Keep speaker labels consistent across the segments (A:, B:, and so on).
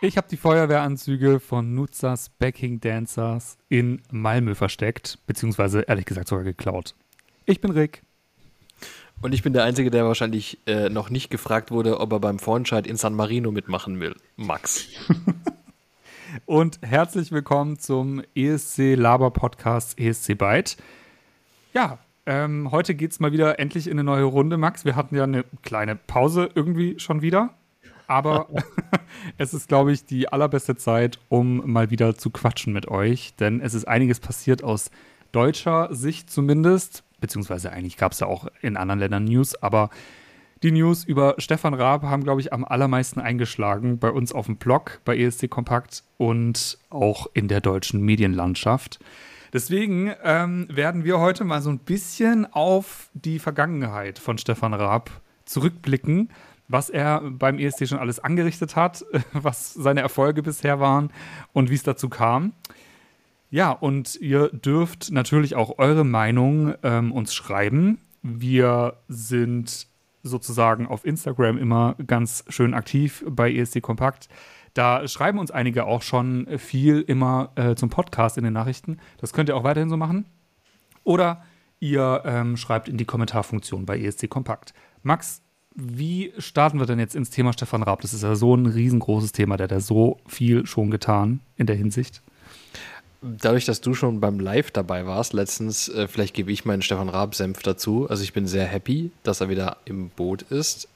A: Ich habe die Feuerwehranzüge von Nutzers Backing Dancers in Malmö versteckt, beziehungsweise ehrlich gesagt sogar geklaut. Ich bin Rick.
B: Und ich bin der Einzige, der wahrscheinlich noch nicht gefragt wurde, ob er beim Vorentscheid in San Marino mitmachen will. Max.
A: Und herzlich willkommen zum ESC-Laber-Podcast ESC Byte. Ja, heute geht es mal wieder endlich in eine neue Runde, Max. Wir hatten ja eine kleine Pause irgendwie schon wieder. Aber es ist, glaube ich, die allerbeste Zeit, um mal wieder zu quatschen mit euch. Denn es ist einiges passiert aus deutscher Sicht zumindest. Beziehungsweise eigentlich gab es ja auch in anderen Ländern News. Aber die News über Stefan Raab haben, glaube ich, am allermeisten eingeschlagen. Bei uns auf dem Blog, bei ESC Kompakt und auch in der deutschen Medienlandschaft. Deswegen werden wir heute mal so ein bisschen auf die Vergangenheit von Stefan Raab zurückblicken, was er beim ESC schon alles angerichtet hat, was seine Erfolge bisher waren und wie es dazu kam. Ja, und ihr dürft natürlich auch eure Meinung uns schreiben. Wir sind sozusagen auf Instagram immer ganz schön aktiv bei ESC Kompakt. Da schreiben uns einige auch schon viel immer zum Podcast in den Nachrichten. Das könnt ihr auch weiterhin so machen. Oder ihr schreibt in die Kommentarfunktion bei ESC Kompakt. Max, wie starten wir denn jetzt ins Thema Stefan Raab? Das ist ja so ein riesengroßes Thema, der hat ja so viel schon getan in der Hinsicht.
B: Dadurch, dass du schon beim Live dabei warst letztens, vielleicht gebe ich meinen Stefan Raab-Senf dazu. Also ich bin sehr happy, dass er wieder im Boot ist.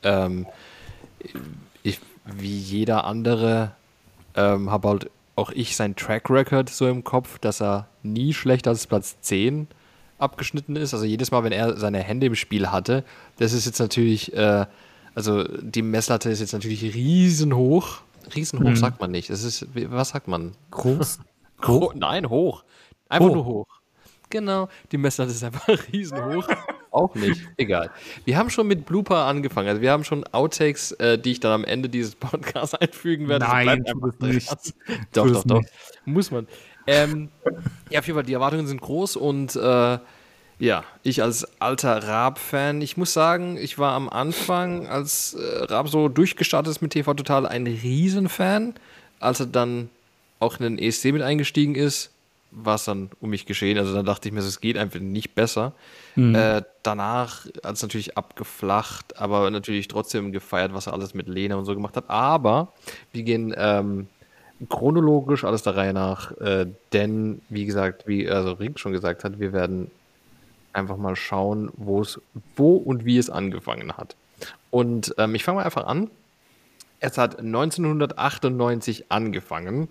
B: Wie jeder andere habe halt auch ich sein Track Record so im Kopf, dass er nie schlechter als Platz 10 abgeschnitten ist. Also jedes Mal, wenn er seine Hände im Spiel hatte, das ist jetzt natürlich, also die Messlatte ist jetzt natürlich riesenhoch. Riesenhoch sagt man nicht. Das ist, was sagt man?
A: Groß?
B: Nein, hoch. Einfach nur hoch. Genau, die Messlatte ist einfach riesenhoch. Auch nicht. Egal. Wir haben schon mit Blooper angefangen. Also wir haben schon Outtakes, die ich dann am Ende dieses Podcasts einfügen werde.
A: Nein, tu das nicht.
B: Doch. Muss man. Ja, auf jeden Fall, die Erwartungen sind groß und ja, ich als alter Raab-Fan, ich muss sagen, ich war am Anfang, als Raab so durchgestartet ist mit TV Total, ein Riesenfan. Als er dann auch in den ESC mit eingestiegen ist, war es dann um mich geschehen. Also dann dachte ich mir, es geht einfach nicht besser. Danach hat es natürlich abgeflacht, aber natürlich trotzdem gefeiert, was er alles mit Lena und so gemacht hat. Aber wir gehen chronologisch alles der Reihe nach, denn wie gesagt, wie Rick schon gesagt hat, wir werden einfach mal schauen, wo und wie es angefangen hat. Und ich fange mal einfach an. Es hat 1998 angefangen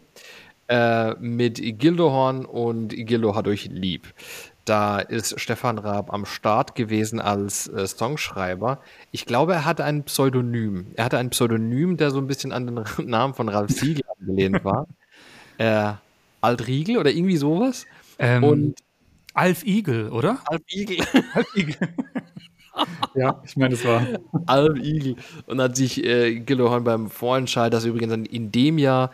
B: mit Gildehorn und Gildo hat euch lieb. Da ist Stefan Raab am Start gewesen als Songschreiber. Ich glaube, er hatte ein Pseudonym. Er hatte ein Pseudonym, der so ein bisschen an den Namen von Ralf Siegel angelehnt war. Alt-Riegel oder irgendwie sowas.
A: Und Alf Igel, oder?
B: Alf Igel.
A: Alf Igel. Ja, ich meine, es war
B: Alf Igel. Und hat sich Gildehorn beim Vorentscheid, das übrigens in dem Jahr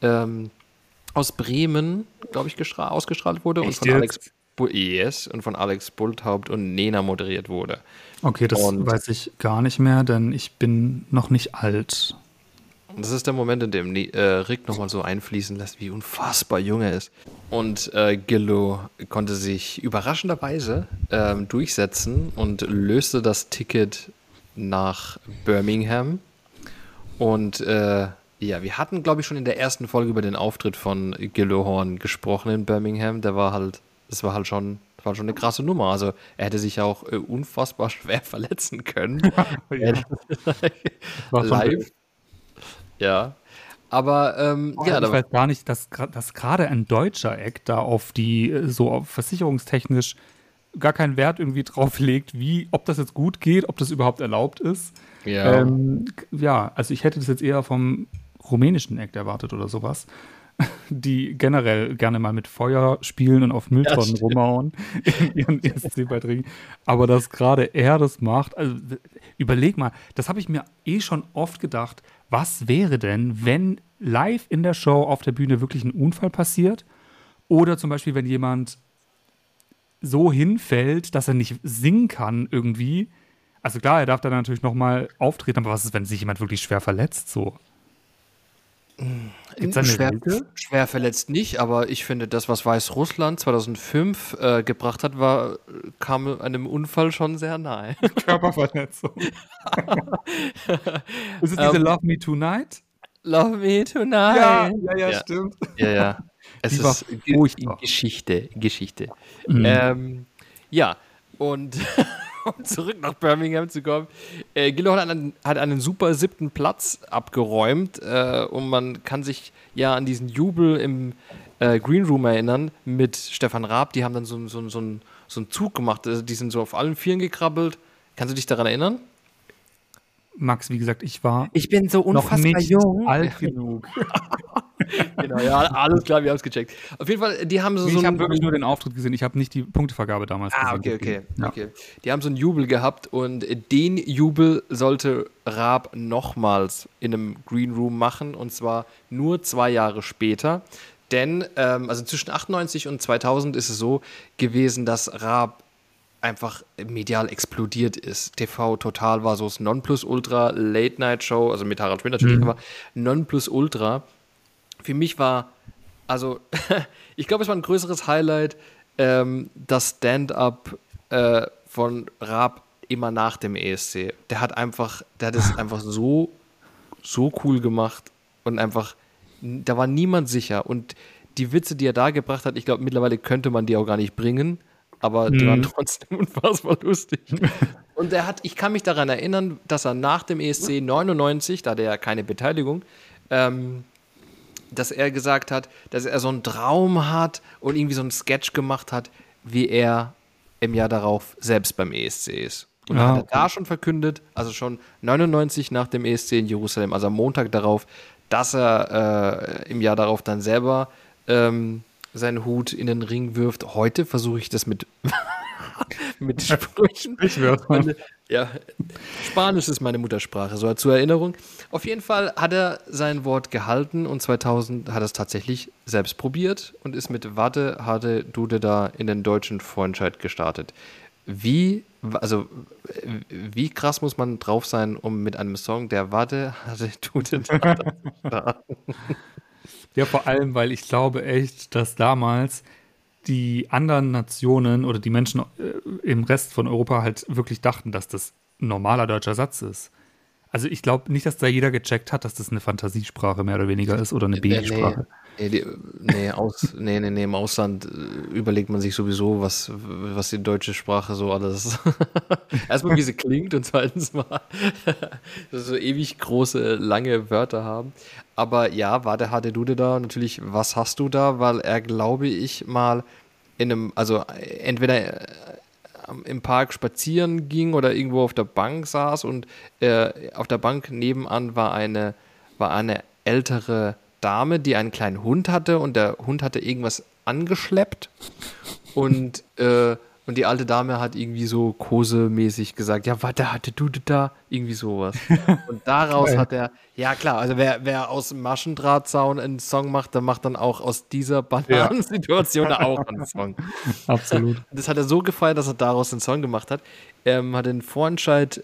B: aus Bremen, glaube ich, ausgestrahlt wurde.
A: Echt
B: Und von Alex Bulthaupt und Nena moderiert wurde.
A: Okay, das weiß ich gar nicht mehr, denn ich bin noch nicht alt.
B: Das ist der Moment, in dem Rick nochmal so einfließen lässt, wie unfassbar jung er ist. Und Gildo konnte sich überraschenderweise durchsetzen und löste das Ticket nach Birmingham. Und ja, wir hatten, glaube ich, schon in der ersten Folge über den Auftritt von Gildehorn gesprochen in Birmingham. Das war schon eine krasse Nummer. Also er hätte sich auch unfassbar schwer verletzen können.
A: Ja.
B: Live. Ja. Aber
A: ich weiß gar nicht, dass gerade ein deutscher Act da auf versicherungstechnisch gar keinen Wert irgendwie drauf legt, ob das jetzt gut geht, ob das überhaupt erlaubt ist.
B: Ja.
A: Ja, also ich hätte das jetzt eher vom rumänischen Act erwartet oder sowas, die generell gerne mal mit Feuer spielen und auf Mülltonnen rumhauen in ihren ESC-Beiträgen. Aber dass gerade er das macht, also überleg mal, das habe ich mir schon oft gedacht, was wäre denn, wenn live in der Show auf der Bühne wirklich ein Unfall passiert oder zum Beispiel, wenn jemand so hinfällt, dass er nicht singen kann irgendwie. Also klar, er darf dann natürlich nochmal auftreten, aber was ist, wenn sich jemand wirklich schwer verletzt so? Gibt's da eine Regel?
B: Schwer verletzt nicht, aber ich finde, das, was Weißrussland 2005 gebracht hat, kam einem Unfall schon sehr nahe.
A: Körperverletzung. Ist es diese Love Me Tonight?
B: Love me
A: Ja,
B: tonight.
A: ja, stimmt.
B: Ja. Es
A: Die war
B: ist
A: furchtbar.
B: Geschichte.
A: Mhm.
B: Ja, und um zurück nach Birmingham zu kommen, Gilroy hat einen super 7. Platz abgeräumt und man kann sich ja an diesen Jubel im Green Room erinnern mit Stefan Raab. Die haben dann so einen Zug gemacht, also die sind so auf allen Vieren gekrabbelt. Kannst du dich daran erinnern?
A: Max, wie gesagt, ich war
B: Ich bin so
A: noch nicht alt genug.
B: Genau, ja, alles klar, wir haben es gecheckt. Auf jeden Fall, die haben
A: Ich habe wirklich nur den Auftritt gesehen. Ich habe nicht die Punktevergabe damals gesehen.
B: Okay. Die haben so einen Jubel gehabt und den Jubel sollte Raab nochmals in einem Green Room machen und zwar nur 2 Jahre später. Denn, also zwischen 98 und 2000 ist es so gewesen, dass Raab einfach medial explodiert ist. TV Total war so das Nonplusultra, Late-Night-Show, also mit Harald Schmidt natürlich, aber Nonplusultra. Für mich war, also, ich glaube, es war ein größeres Highlight, das Stand-up von Raab immer nach dem ESC. Der hat es einfach so cool gemacht und einfach, da war niemand sicher. Und die Witze, die er da gebracht hat, ich glaube, mittlerweile könnte man die auch gar nicht bringen, aber die waren trotzdem unfassbar lustig. Und ich kann mich daran erinnern, dass er nach dem ESC 99, da der ja keine Beteiligung, dass er gesagt hat, dass er so einen Traum hat und irgendwie so einen Sketch gemacht hat, wie er im Jahr darauf selbst beim ESC ist. Und dann hat er da schon verkündet, also schon 99 nach dem ESC in Jerusalem, also am Montag darauf, dass er im Jahr darauf dann selber seinen Hut in den Ring wirft. Heute versuche ich das mit Sprüchen. Spanisch ist meine Muttersprache, so zur Erinnerung. Auf jeden Fall hat er sein Wort gehalten und 2000 hat er es tatsächlich selbst probiert und ist mit Warte, Hade, Dude da in den deutschen Vorentscheid gestartet. Wie krass muss man drauf sein, um mit einem Song, der Warte, Hade, Dude da zu starten?
A: Ja, vor allem, weil ich glaube echt, dass damals die anderen Nationen oder die Menschen im Rest von Europa halt wirklich dachten, dass das ein normaler deutscher Satz ist. Also ich glaube nicht, dass da jeder gecheckt hat, dass das eine Fantasiesprache mehr oder weniger ist oder eine Babysprache.
B: Im Ausland überlegt man sich sowieso, was die deutsche Sprache so alles. Erstmal, wie sie klingt und zweitens mal, dass so ewig große, lange Wörter haben. Aber ja, war der harte Dude da natürlich, was hast du da? Weil er, glaube ich, mal entweder im Park spazieren ging oder irgendwo auf der Bank saß und auf der Bank nebenan war eine ältere Dame, die einen kleinen Hund hatte und der Hund hatte irgendwas angeschleppt und die alte Dame hat irgendwie so kosemäßig gesagt, ja, warte, hatte du da? Irgendwie sowas. Und daraus hat er, ja klar, also wer aus Maschendrahtzaun einen Song macht, der macht dann auch aus dieser Bananensituation auch einen Song.
A: Absolut.
B: Das hat er so gefeiert, dass er daraus einen Song gemacht hat. Hat den Vorentscheid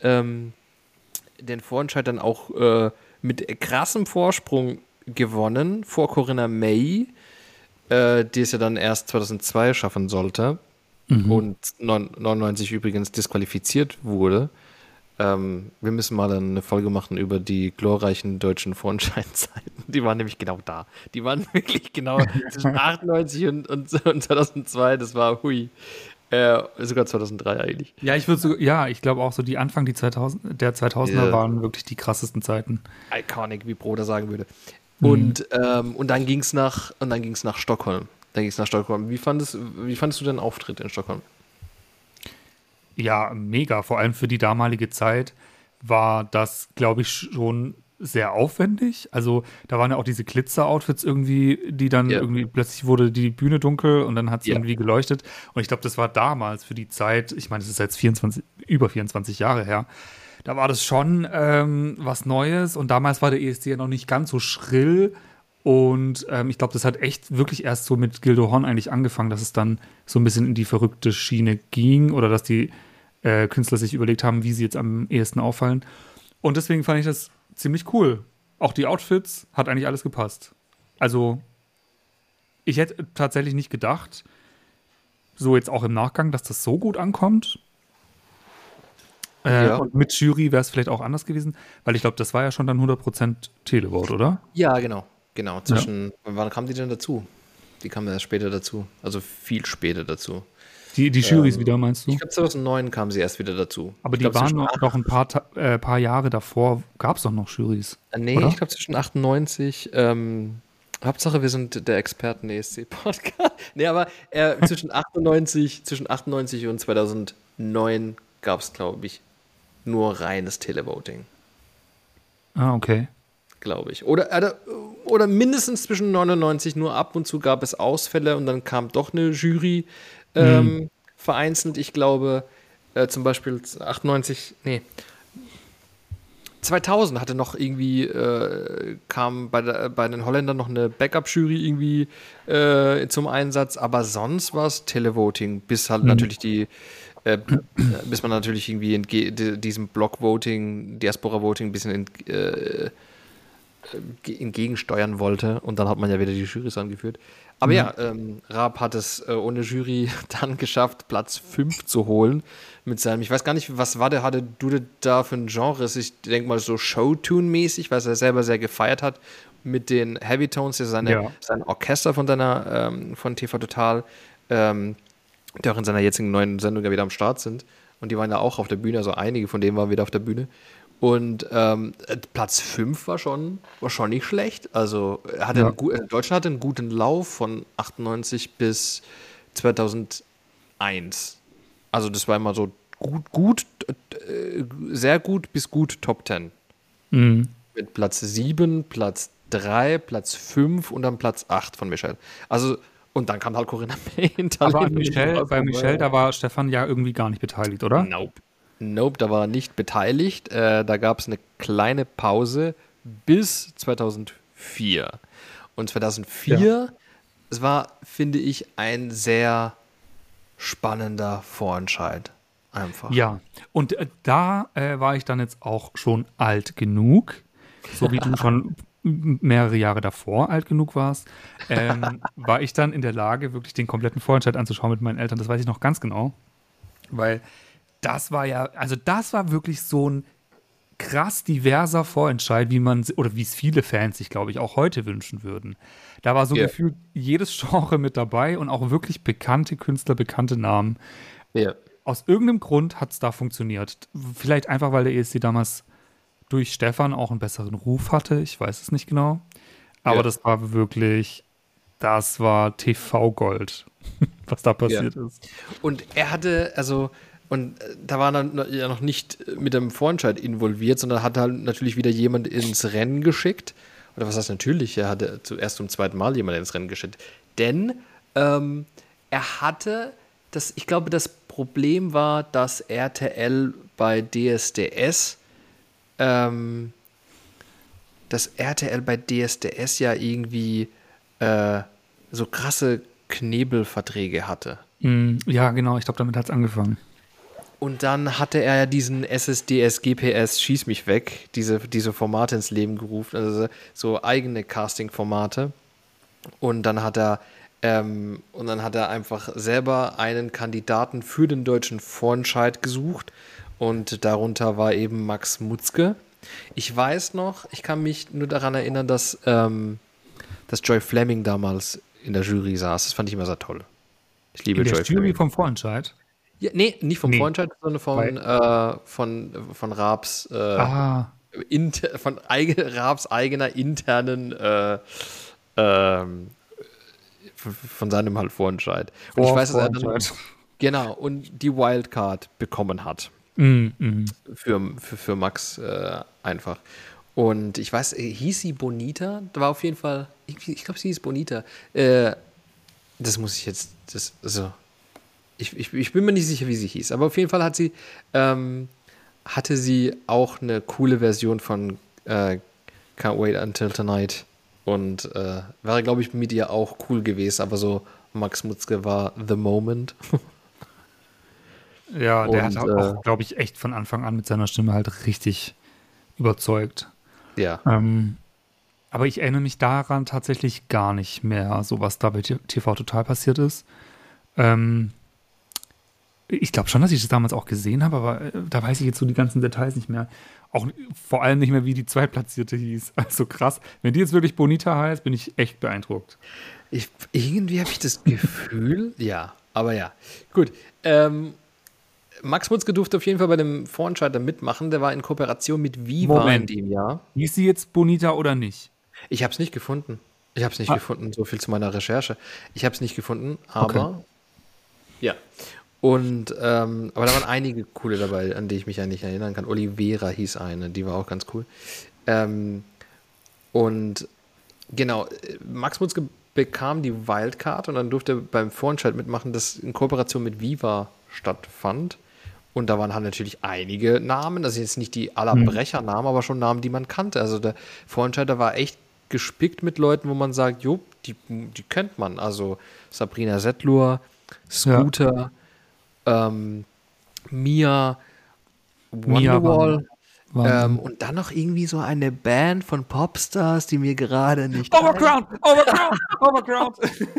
B: dann auch mit krassem Vorsprung gewonnen vor Corinna May, die es ja dann erst 2002 schaffen sollte und 99 übrigens disqualifiziert wurde. Wir müssen mal eine Folge machen über die glorreichen deutschen Vorentscheidszeiten. Die waren nämlich genau da. Die waren wirklich genau zwischen 98 und 2002. Das war hui. Sogar 2003 eigentlich.
A: Ja, ich glaube auch so die Anfang der 2000er waren wirklich die krassesten Zeiten.
B: Iconic, wie Broder sagen würde. Und dann ging es nach Stockholm. Wie fandest du den Auftritt in Stockholm?
A: Ja, mega. Vor allem für die damalige Zeit war das, glaube ich, schon sehr aufwendig. Also da waren ja auch diese Glitzer-Outfits irgendwie, die dann irgendwie plötzlich wurde die Bühne dunkel und dann hat es irgendwie geleuchtet. Und ich glaube, das war damals für die Zeit, ich meine, das ist jetzt über 24 Jahre her, da war das schon was Neues und damals war der ESC ja noch nicht ganz so schrill und ich glaube, das hat echt wirklich erst so mit Gildo Horn eigentlich angefangen, dass es dann so ein bisschen in die verrückte Schiene ging oder dass die Künstler sich überlegt haben, wie sie jetzt am ehesten auffallen und deswegen fand ich das ziemlich cool Auch die Outfits hat eigentlich alles gepasst. Also, ich hätte tatsächlich nicht gedacht, so jetzt auch im Nachgang, dass das so gut ankommt.
B: Ja.
A: Und mit Jury wäre es vielleicht auch anders gewesen, weil ich glaube, das war ja schon dann 100% Televote, oder?
B: Ja, genau. Genau. Wann kamen die denn dazu? Die kamen erst später dazu. Also viel später dazu.
A: Die Jurys wieder, meinst du?
B: Ich glaube, 2009 kamen sie erst wieder dazu.
A: Aber die
B: glaub,
A: waren noch ein paar Jahre davor, gab es doch noch Jurys.
B: Nee,
A: oder?
B: ich glaube zwischen 98, Hauptsache wir sind der Experten-ESC-Podcast. Nee, aber zwischen 98 und 2009 gab es, glaube ich, nur reines Televoting.
A: Ah, okay.
B: Glaube ich. Oder mindestens zwischen 99, nur ab und zu gab es Ausfälle und dann kam doch eine Jury vereinzelt. Ich glaube, zum Beispiel 2000 hatte noch irgendwie, kam bei den Holländern noch eine Backup-Jury irgendwie zum Einsatz, aber sonst war es Televoting, bis halt natürlich bis man natürlich irgendwie diesem Block-Voting, Diaspora-Voting ein bisschen entgegensteuern wollte und dann hat man ja wieder die Jurys angeführt. Aber ja, Raab hat es ohne Jury dann geschafft, Platz 5 zu holen mit seinem, ich weiß gar nicht, was hatte du da für ein Genre? Ich denke mal so Showtune-mäßig, was er selber sehr gefeiert hat mit den Heavy Tones, sein Orchester von TV Total, die auch in seiner jetzigen neuen Sendung ja wieder am Start sind. Und die waren ja auch auf der Bühne, also einige von denen waren wieder auf der Bühne. Und Platz 5 war schon nicht schlecht. Also Deutschland hatte einen guten Lauf von 98 bis 2001. Also das war immer so sehr gut bis gut Top 10.
A: Mhm.
B: Mit Platz 7, Platz 3, Platz 5 und dann Platz 8 von Michelle. Also, und dann kam halt Corinna May hinter.
A: Aber bei Michelle, da war Stefan ja irgendwie gar nicht beteiligt, oder?
B: Nope, da war er nicht beteiligt. Da gab es eine kleine Pause bis 2004. Und 2004, es war, finde ich, ein sehr spannender Vorentscheid. Einfach.
A: Ja, und da war ich dann jetzt auch schon alt genug, so wie du schon mehrere Jahre davor alt genug warst, war ich dann in der Lage, wirklich den kompletten Vorentscheid anzuschauen mit meinen Eltern. Das weiß ich noch ganz genau, weil das war wirklich so ein krass diverser Vorentscheid, wie es viele Fans sich, glaube ich, auch heute wünschen würden. Da war so gefühlt jedes Genre mit dabei und auch wirklich bekannte Künstler, bekannte Namen.
B: Ja.
A: Aus irgendeinem Grund hat es da funktioniert. Vielleicht einfach, weil der ESC damals durch Stefan auch einen besseren Ruf hatte. Ich weiß es nicht genau. Aber das war TV-Gold, was da passiert ist.
B: Und er hatte, da war er ja noch nicht mit dem Vorentscheid involviert, sondern hat halt natürlich wieder jemand ins Rennen geschickt. Oder was heißt natürlich? Er hatte zuerst zum zweiten Mal jemand ins Rennen geschickt. Denn er hatte ich glaube, das Problem war, dass RTL bei DSDS ja irgendwie so krasse Knebelverträge hatte.
A: Ja, genau, ich glaube, damit hat es angefangen.
B: Und dann hatte er ja diesen SSDS, GPS, Schieß mich weg, diese Formate ins Leben gerufen, also so eigene Casting-Formate. Und dann hat er einfach selber einen Kandidaten für den deutschen Vorentscheid gesucht. Und darunter war eben Max Mutzke. Ich weiß noch, ich kann mich nur daran erinnern, dass Joy Fleming damals in der Jury saß. Das fand ich immer sehr toll. Ich liebe Joy Fleming.
A: In der Jury vom Vorentscheid?
B: Ja, nee, nicht vom Vorentscheid, sondern von Raabs Raabs eigener internen von seinem halt Vorentscheid. Und ich weiß, dass er dann und die Wildcard bekommen hat. Für Max einfach. Und ich weiß, hieß sie Bonita? Da war auf jeden Fall, ich glaube, sie hieß Bonita. Das muss ich jetzt, ich bin mir nicht sicher, wie sie hieß, aber auf jeden Fall hatte sie auch eine coole Version von Can't Wait Until Tonight und wäre, glaube ich, mit ihr auch cool gewesen, aber so Max Mutzke war The Moment.
A: Ja, der hat auch, glaube ich, echt von Anfang an mit seiner Stimme halt richtig überzeugt.
B: Ja.
A: Aber ich erinnere mich daran tatsächlich gar nicht mehr, so was da bei TV Total passiert ist. Ähm, Ich glaube schon, dass ich das damals auch gesehen habe, aber da weiß ich jetzt so die ganzen Details nicht mehr. Auch vor allem nicht mehr, wie die Zweitplatzierte hieß. Also krass. Wenn die jetzt wirklich Bonita heißt, bin ich echt beeindruckt.
B: Irgendwie habe ich das Gefühl, ja, aber ja. Gut. Max Mutzke durfte auf jeden Fall bei dem Vorentscheider mitmachen. Der war in Kooperation mit Viva in
A: Moment.
B: dem Jahr.
A: Hieß sie jetzt Bonita oder nicht?
B: Ich habe es nicht gefunden. Ich habe es nicht
A: Ah,
B: gefunden, so viel zu meiner Recherche. Ich habe es nicht gefunden,
A: okay.
B: aber ja. Und, aber da waren einige coole dabei, an die ich mich eigentlich erinnern kann. Olivera hieß eine, die war auch ganz cool. Ähm, und genau, Max Mutzke bekam die Wildcard und dann durfte er beim Vorentscheid mitmachen, das in Kooperation mit Viva stattfand. Und da waren halt natürlich einige Namen, das sind jetzt nicht die
A: Hm.
B: Allerbrechernamen, aber schon Namen, die man kannte. Also der Vorentscheider war echt gespickt mit Leuten, wo man sagt, jo, die kennt man. Also Sabrina Settlur,
A: Ja,
B: Scooter, Mia,
A: Mia
B: Wonderwall
A: Wahnsinn.
B: und dann noch irgendwie so eine Band von Popstars, die mir gerade nicht ein.
A: Overground! Overground! Overground!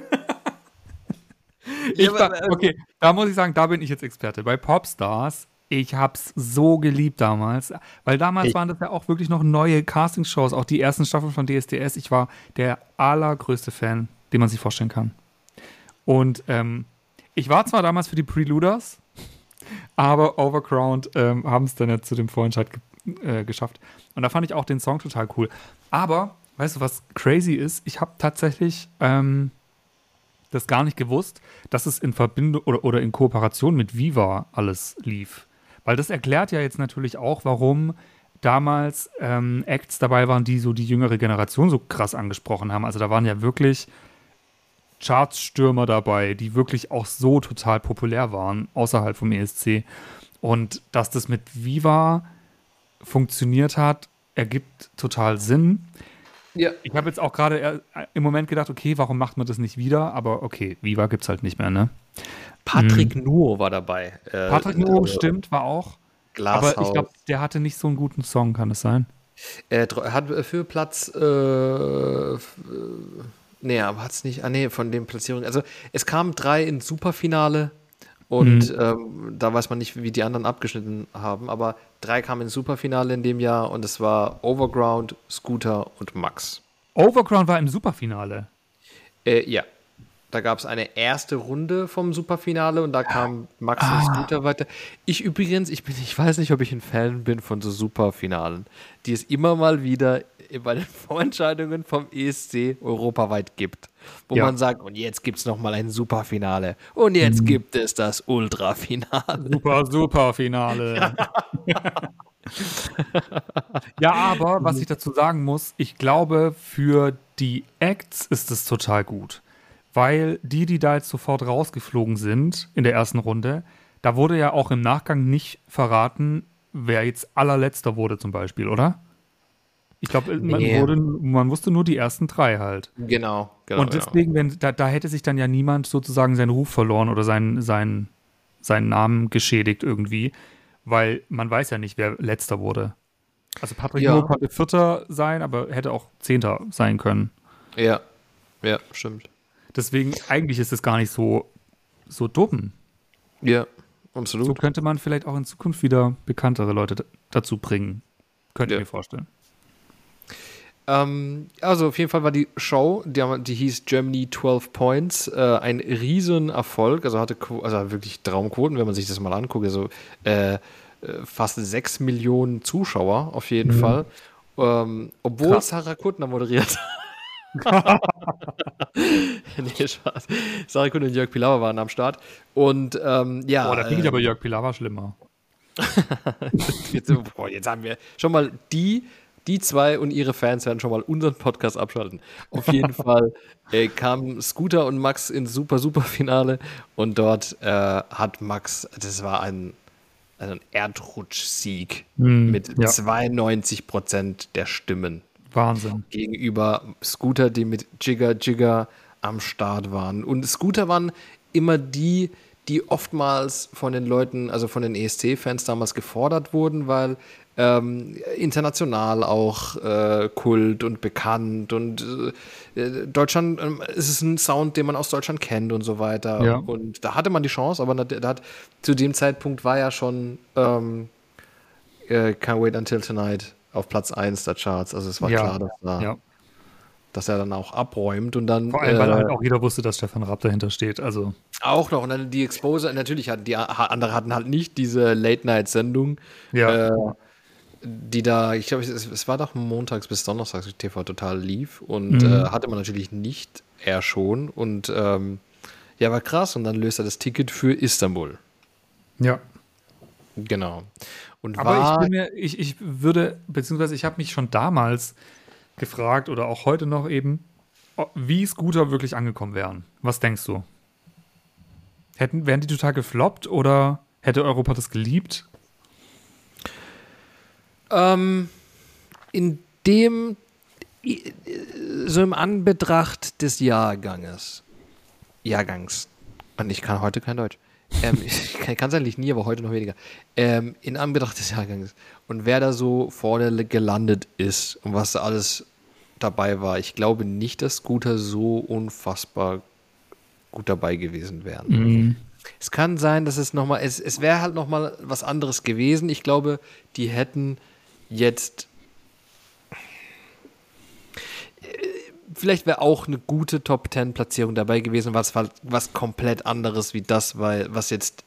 B: Ja, aber,
A: Okay, da muss ich sagen, da bin ich jetzt Experte. Bei Popstars, ich hab's so geliebt damals, weil damals
B: ich,
A: waren das ja auch wirklich noch neue Castingshows, auch die ersten Staffeln von DSDS. Ich war der allergrößte Fan, den man sich vorstellen kann. Und ich war zwar damals für die Preluders, aber Overground haben es dann ja zu dem Vorentscheid geschafft. Und da fand ich auch den Song total cool. Aber, weißt du, was crazy ist? Ich habe tatsächlich das gar nicht gewusst, dass es in Verbindung oder in Kooperation mit Viva alles lief. Weil das erklärt ja jetzt natürlich auch, warum damals Acts dabei waren, die so die jüngere Generation so krass angesprochen haben. Also da waren ja wirklich Chartsstürmer dabei, die wirklich auch so total populär waren, außerhalb vom ESC. Und dass das mit Viva funktioniert hat, ergibt total Sinn.
B: ja.
A: Ich habe jetzt auch gerade im Moment gedacht, okay, warum macht man das nicht wieder? Aber okay, Viva gibt's halt nicht mehr, ne?
B: Patrick Nuhr war dabei.
A: Patrick Nuro, stimmt, war auch. Aber ich
B: Glashaus.
A: glaube, der hatte nicht so einen guten Song, kann es sein?
B: Er hat für Platz, nee, aber hat es nicht, nee, von den Platzierungen. Also es kamen 3 ins Superfinale und
A: Mhm.
B: da weiß man nicht, wie die anderen abgeschnitten haben, aber 3 kamen ins Superfinale in dem Jahr und es war Overground, Scooter und Max.
A: Overground war im Superfinale.
B: Ja, da gab es eine erste Runde vom Superfinale und da kamen Max und
A: Ah,
B: Scooter weiter. Ich übrigens, ich weiß nicht, ob ich ein Fan bin von so Superfinalen, die es immer mal wieder bei den Vorentscheidungen vom ESC europaweit gibt, wo
A: ja.
B: man sagt, und jetzt gibt es nochmal ein Superfinale und jetzt
A: Mhm.
B: gibt es das Ultrafinale.
A: Super, super Finale. Ja, aber was ich dazu sagen muss, ich glaube, für die Acts ist es total gut. Weil die da jetzt sofort rausgeflogen sind in der ersten Runde, da wurde ja auch im Nachgang nicht verraten, wer jetzt allerletzter wurde zum Beispiel, oder? Ich glaube,
B: Nee,
A: man wusste nur die ersten drei halt.
B: genau, genau,
A: Und
B: genau.
A: deswegen, da hätte sich dann ja niemand sozusagen seinen Ruf verloren oder seinen Namen geschädigt irgendwie, weil man weiß ja nicht, wer letzter wurde. Also Patrick Nuhr
B: Ja,
A: konnte Vierter sein, aber hätte auch Zehnter sein können.
B: ja, ja, stimmt.
A: Deswegen, eigentlich ist es gar nicht so dumm.
B: Ja,
A: So
B: absolut.
A: könnte man vielleicht auch in Zukunft wieder bekanntere Leute dazu bringen. Könnte ich
B: Ja.
A: mir vorstellen.
B: Also auf jeden Fall war die Show, die hieß Germany 12 Points, ein Riesenerfolg, also also wirklich Traumquoten, wenn man sich das mal anguckt, also fast 6 Millionen Zuschauer auf jeden
A: Mhm.
B: Fall, obwohl
A: Krass.
B: Sarah Kuttner moderiert. Nee, Spaß. Sarah Kuttner und Jörg Pilawa waren am Start und
A: Boah, da finde ich aber Jörg Pilawa schlimmer.
B: jetzt haben wir schon mal die zwei und ihre Fans werden schon mal unseren Podcast abschalten. Auf jeden Fall kamen Scooter und Max ins Super-Super-Finale und dort hat Max, das war ein Erdrutschsieg
A: Mhm.
B: mit
A: Ja,
B: 92% der Stimmen
A: Wahnsinn.
B: gegenüber Scooter, die mit Jigger Jigger am Start waren. Und Scooter waren immer die oftmals von den Leuten, also von den ESC-Fans damals gefordert wurden, weil international auch Kult und bekannt und Deutschland, es ist ein Sound, den man aus Deutschland kennt und so weiter.
A: Ja.
B: Und da hatte man die Chance, aber zu dem Zeitpunkt war ja schon Can't Wait Until Tonight auf Platz 1 der Charts. Also es war klar, dass er dann auch abräumt und dann.
A: Vor allem, weil halt auch jeder wusste, dass Stefan Raab dahinter steht. Also.
B: Auch noch. Und dann die Exposure, natürlich hatten die anderen hatten halt nicht diese Late-Night-Sendung.
A: Ja.
B: Die da, ich glaube, es war doch montags bis donnerstags TV Total lief und hatte man natürlich nicht, er schon und ja, war krass und dann löst er das Ticket für Istanbul.
A: Ja.
B: Genau. Und
A: aber ich würde, beziehungsweise ich habe mich schon damals gefragt oder auch heute noch eben, wie Scooter wirklich angekommen wären. Was denkst du? Wären die total gefloppt oder hätte Europa das geliebt?
B: In dem, so im Anbetracht des Jahrgangs, und ich kann heute kein Deutsch, ich kann es eigentlich nie, aber heute noch weniger, in Anbetracht des Jahrgangs und wer da so vorne gelandet ist und was da alles dabei war, ich glaube nicht, dass Scooter so unfassbar gut dabei gewesen wären.
A: Mhm.
B: Es kann sein, dass es nochmal, es wäre halt nochmal was anderes gewesen. Ich glaube, die hätten jetzt vielleicht wäre auch eine gute Top-10-Platzierung dabei gewesen, was komplett anderes wie das, was jetzt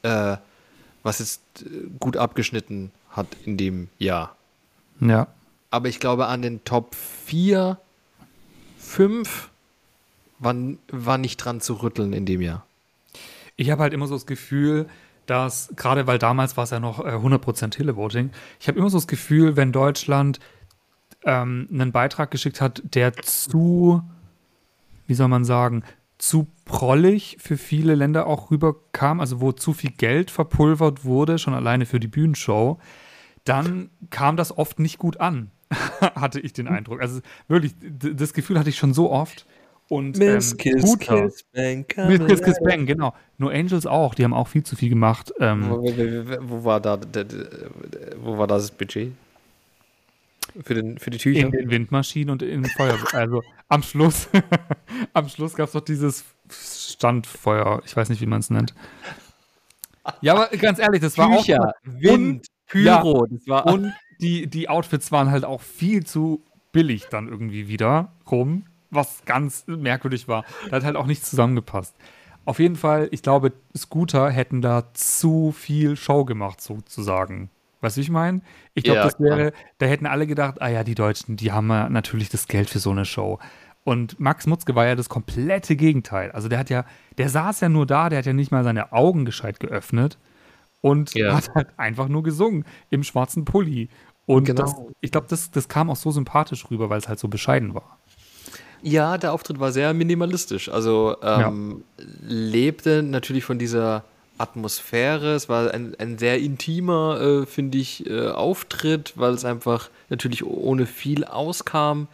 B: gut abgeschnitten hat in dem Jahr.
A: Ja.
B: Aber ich glaube, an den Top 4, 5 war nicht dran zu rütteln in dem Jahr.
A: Ich habe halt immer so das Gefühl, dass, gerade weil damals war es ja noch 100% Televoting, ich habe immer so das Gefühl, wenn Deutschland einen Beitrag geschickt hat, der zu, wie soll man sagen, zu prollig für viele Länder auch rüberkam, also wo zu viel Geld verpulvert wurde, schon alleine für die Bühnenshow, dann kam das oft nicht gut an, hatte ich den Eindruck. Also wirklich, das Gefühl hatte ich schon so oft. Und
B: Miss Kiss Kiss Bang,
A: Miss Kiss Kiss Bang, genau. No Angels auch, die haben auch viel zu viel gemacht.
B: Wo war das Budget? Für die Tücher?
A: In den Windmaschinen und in Feuer. Also am Schluss gab es doch dieses Standfeuer. Ich weiß nicht, wie man es nennt. Ja, aber ganz ehrlich, das war
B: Tücher,
A: auch
B: Wind, Pyro.
A: Ja, das war und die Outfits waren halt auch viel zu billig dann irgendwie wieder rum, was ganz merkwürdig war. Da hat halt auch nichts zusammengepasst. Auf jeden Fall, ich glaube, Scooter hätten da zu viel Show gemacht, sozusagen. Weißt du, wie ich meine? Ich glaube, das wäre, da hätten alle gedacht, ah ja, die Deutschen, die haben ja natürlich das Geld für so eine Show. Und Max Mutzke war ja das komplette Gegenteil. Also der saß ja nur da, der hat ja nicht mal seine Augen gescheit geöffnet und hat halt einfach nur gesungen im schwarzen Pulli. Und ich glaube, das kam auch so sympathisch rüber, weil es halt so bescheiden war.
B: Ja, der Auftritt war sehr minimalistisch. Also lebte natürlich von dieser Atmosphäre. Es war ein sehr intimer, finde ich, Auftritt, weil es einfach natürlich ohne viel auskam.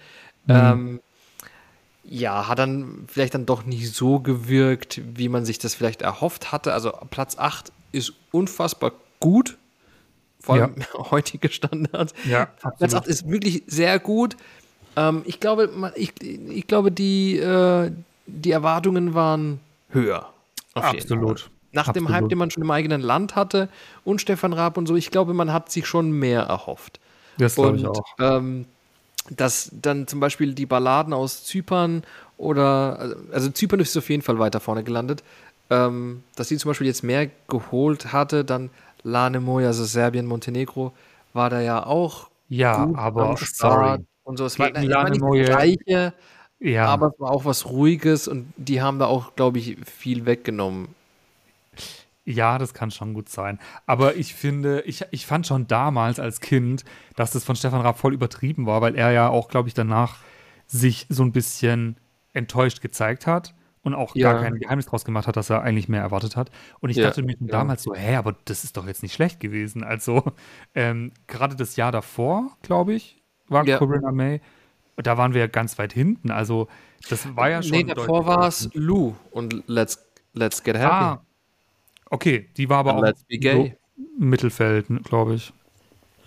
B: Hat dann vielleicht dann doch nicht so gewirkt, wie man sich das vielleicht erhofft hatte. Also Platz 8 ist unfassbar gut, vor allem heutige Standards.
A: Ja,
B: Platz 8 ist wirklich sehr gut. Ich glaube, die Erwartungen waren höher.
A: Absolut.
B: Nach dem Hype, den man schon im eigenen Land hatte und Stefan Raab und so, ich glaube, man hat sich schon mehr erhofft.
A: Das glaube ich auch.
B: Dass dann zum Beispiel die Balladen aus Zypern also Zypern ist auf jeden Fall weiter vorne gelandet, dass sie zum Beispiel jetzt mehr geholt hatte, dann Lane Moja, also Serbien, Montenegro, war da ja auch
A: gut aber
B: am Start und so. Es war nicht das Gleiche, aber es war auch was Ruhiges und die haben da auch, glaube ich, viel weggenommen.
A: Ja, das kann schon gut sein. Aber ich finde, ich fand schon damals als Kind, dass das von Stefan Raab voll übertrieben war, weil er ja auch, glaube ich, danach sich so ein bisschen enttäuscht gezeigt hat und auch gar kein Geheimnis draus gemacht hat, dass er eigentlich mehr erwartet hat. Und ich dachte mir damals so, aber das ist doch jetzt nicht schlecht gewesen. Also gerade das Jahr davor, glaube ich, war Corinna May. Da waren wir ganz weit hinten. Also das war ja schon.
B: Nee, davor war es Lou und Let's Get Happy.
A: Okay, die war aber auch
B: Let's Be Gay.
A: So Mittelfeld, glaube ich.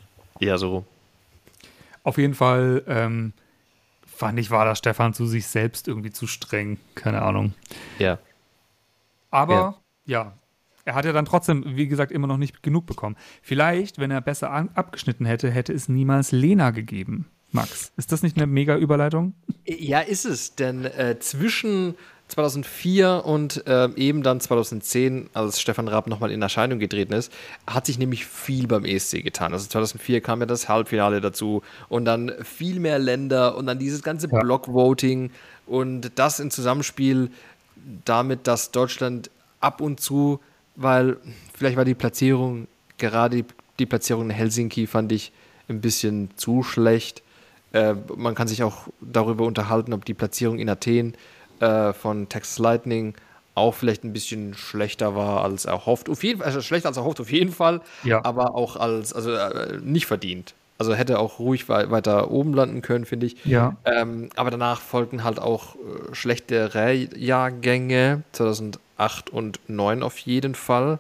B: eher so rum.
A: Auf jeden Fall fand ich, war da Stefan zu sich selbst irgendwie zu streng. Keine Ahnung.
B: Ja.
A: Aber ja, er hat ja dann trotzdem, wie gesagt, immer noch nicht genug bekommen. Vielleicht, wenn er besser abgeschnitten hätte, hätte es niemals Lena gegeben. Max, ist das nicht eine mega Überleitung?
B: Ja, ist es, denn zwischen 2004 und eben dann 2010, als Stefan Raab nochmal in Erscheinung getreten ist, hat sich nämlich viel beim ESC getan. Also 2004 kam ja das Halbfinale dazu und dann viel mehr Länder und dann dieses ganze Blockvoting und das im Zusammenspiel damit, dass Deutschland ab und zu, weil vielleicht war die Platzierung, gerade die Platzierung in Helsinki fand ich ein bisschen zu schlecht. Man kann sich auch darüber unterhalten, ob die Platzierung in Athen von Texas Lightning auch vielleicht ein bisschen schlechter war als erhofft. Auf jeden Fall, also schlechter als erhofft auf jeden Fall, aber auch nicht verdient. Also hätte auch ruhig weiter oben landen können, finde ich.
A: Ja.
B: Aber danach folgten halt auch schlechtere Jahrgänge, 2008 und 2009 auf jeden Fall.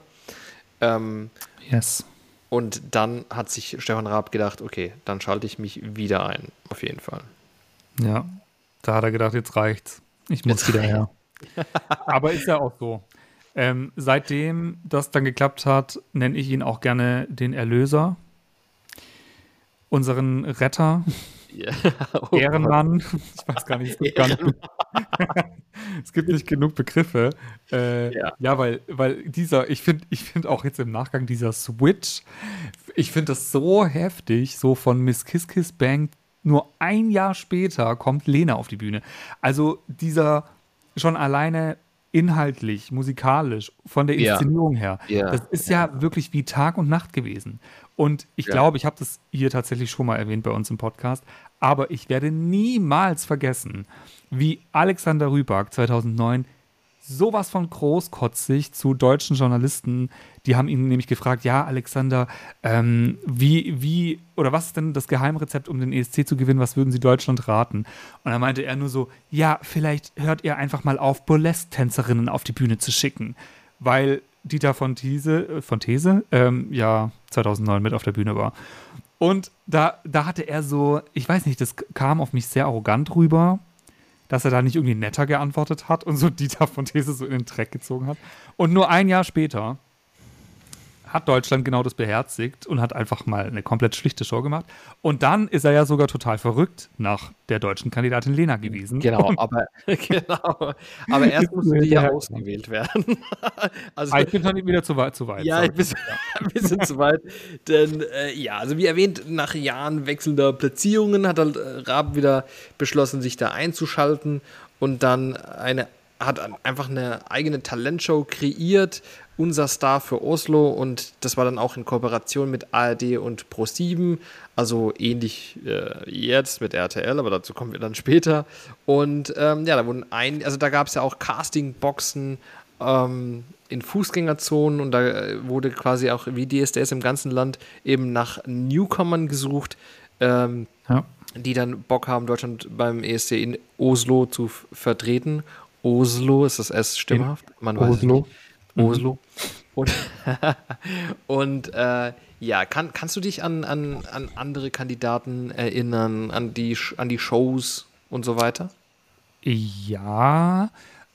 A: Yes.
B: Und dann hat sich Stefan Raab gedacht, okay, dann schalte ich mich wieder ein, auf jeden Fall.
A: Ja, da hat er gedacht, jetzt reicht's. Ich muss wieder her. Aber ist ja auch so. Seitdem das dann geklappt hat, nenne ich ihn auch gerne den Erlöser. Unseren Retter. Ehrenmann. Ich weiß gar nicht, es gibt nicht genug Begriffe. Ja, weil ich finde auch jetzt im Nachgang dieser Switch, ich finde das so heftig, so von Miss Kiss Kiss Bang, nur ein Jahr später kommt Lena auf die Bühne. Also dieser schon alleine inhaltlich, musikalisch, von der Inszenierung her, das ist ja wirklich wie Tag und Nacht gewesen. Und ich glaube, ich habe das hier tatsächlich schon mal erwähnt bei uns im Podcast, aber ich werde niemals vergessen, wie Alexander Rybak 2009 sowas von großkotzig zu deutschen Journalisten, die haben ihn nämlich gefragt, ja, Alexander, wie oder was ist denn das Geheimrezept, um den ESC zu gewinnen, was würden Sie Deutschland raten? Und dann meinte er nur so, ja, vielleicht hört ihr einfach mal auf, Burlesque-Tänzerinnen auf die Bühne zu schicken, weil Dieter von These, 2009 mit auf der Bühne war. Und da hatte er so, ich weiß nicht, das kam auf mich sehr arrogant rüber, dass er da nicht irgendwie netter geantwortet hat und so Dieter von These so in den Dreck gezogen hat. Und nur ein Jahr später hat Deutschland genau das beherzigt und hat einfach mal eine komplett schlichte Show gemacht. Und dann ist er ja sogar total verrückt nach der deutschen Kandidatin Lena gewesen.
B: Genau, aber erst musste die ja ausgewählt werden.
A: Also, ich bin dann wieder zu weit.
B: Ja, ein bisschen zu weit. Denn, also wie erwähnt, nach Jahren wechselnder Platzierungen hat halt Raab wieder beschlossen, sich da einzuschalten und dann hat einfach eine eigene Talentshow kreiert, Unser Star für Oslo, und das war dann auch in Kooperation mit ARD und Pro7, also ähnlich jetzt mit RTL, aber dazu kommen wir dann später. Und da wurden da gab es ja auch Castingboxen in Fußgängerzonen und da wurde quasi auch wie DSDS im ganzen Land eben nach Newcomern gesucht, die dann Bock haben, Deutschland beim ESC in Oslo zu vertreten. Oslo, ist das S stimmhaft? Man weiß es nicht. Oslo. Und kannst du dich an andere Kandidaten erinnern, an die Shows und so weiter?
A: Ja,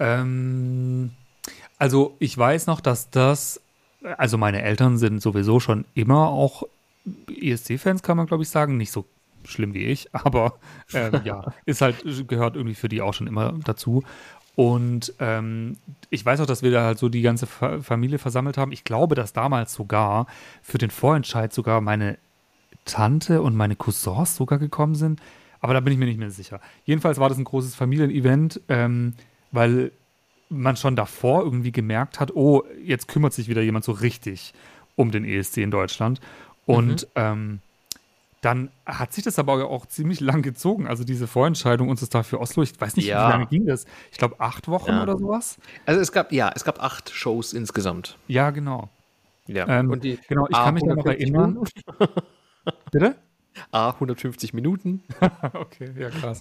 A: also ich weiß noch, also meine Eltern sind sowieso schon immer auch ESC-Fans, kann man glaube ich sagen, nicht so schlimm wie ich, aber gehört irgendwie für die auch schon immer dazu. Und ich weiß auch, dass wir da halt so die ganze Familie versammelt haben. Ich glaube, dass damals sogar für den Vorentscheid sogar meine Tante und meine Cousins sogar gekommen sind. Aber da bin ich mir nicht mehr sicher. Jedenfalls war das ein großes Familienevent, weil man schon davor irgendwie gemerkt hat, oh, jetzt kümmert sich wieder jemand so richtig um den ESC in Deutschland. Und dann hat sich das aber auch ziemlich lang gezogen. Also diese Vorentscheidung Unser Star für Oslo, ich weiß nicht, wie lange ging das? Ich glaube 8 Wochen oder sowas.
B: Also es gab 8 Shows insgesamt.
A: Ja, genau.
B: Ja.
A: Und ich kann mich da noch erinnern. Bitte?
B: 150 Minuten.
A: Okay, ja krass.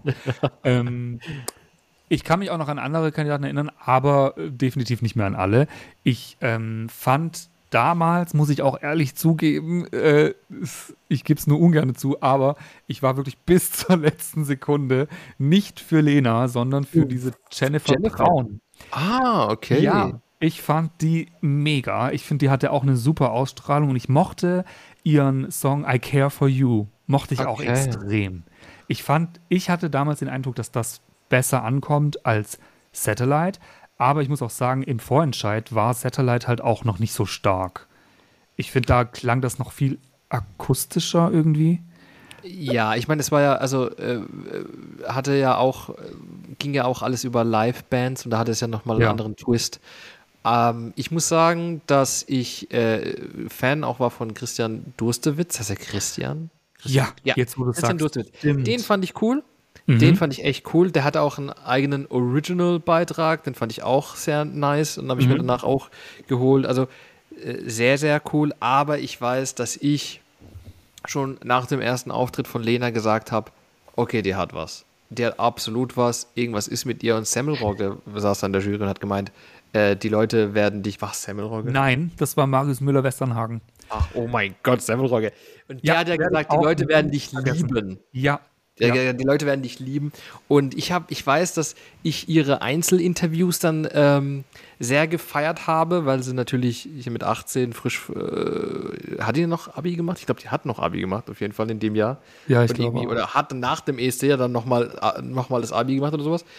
A: Ich kann mich auch noch an andere Kandidaten erinnern, aber definitiv nicht mehr an alle. Ich fand damals, muss ich auch ehrlich zugeben, ich gebe es nur ungern zu, aber ich war wirklich bis zur letzten Sekunde nicht für Lena, sondern für diese Jennifer Braun.
B: Ah, okay.
A: Ja, ich fand die mega. Ich finde, die hatte auch eine super Ausstrahlung und ich mochte ihren Song I Care for You. Mochte ich auch
B: Okay.
A: extrem. Ich hatte damals den Eindruck, dass das besser ankommt als Satellite, aber ich muss auch sagen, im Vorentscheid war Satellite halt auch noch nicht so stark. Ich finde, da klang das noch viel akustischer irgendwie.
B: Ja, ich meine, es war ja, also hatte ja auch, ging ja auch alles über Live-Bands und da hatte es ja nochmal einen
A: Ja.
B: anderen Twist. Ich muss sagen, dass ich Fan auch war von Christian Durstewitz. Heißt er Christian?
A: Ja,
B: Ja,
A: jetzt wo du
B: Christian
A: sagst.
B: Durstewitz.
A: Stimmt.
B: Den fand ich cool.
A: Mhm.
B: Den fand ich echt cool. Der hatte auch einen eigenen Original-Beitrag. Den fand ich auch sehr nice und habe ich mir danach auch geholt. Also sehr, sehr cool. Aber ich weiß, dass ich schon nach dem ersten Auftritt von Lena gesagt habe, okay, die hat was. Die hat absolut was. Irgendwas ist mit ihr. Und Semmelrogge saß an der Jury und hat gemeint, die Leute werden dich... Was, Semmelrogge?
A: Nein, das war Marius Müller-Westernhagen.
B: Ach, oh mein Gott, Semmelrogge. Und der
A: Ja,
B: hat ja
A: werde
B: gesagt,
A: ich
B: die
A: auch
B: Leute
A: nie
B: werden dich
A: vergessen.
B: lieben.
A: Ja.
B: Die Leute werden dich lieben. Und ich weiß, dass ich ihre Einzelinterviews dann sehr gefeiert habe, weil sie natürlich hier mit 18 frisch. Hat die noch Abi gemacht? Ich glaube, die hat noch Abi gemacht, auf jeden Fall in dem Jahr.
A: Ja, ich
B: Und
A: glaube auch.
B: oder hat nach dem ESC ja dann nochmal das Abi gemacht oder sowas.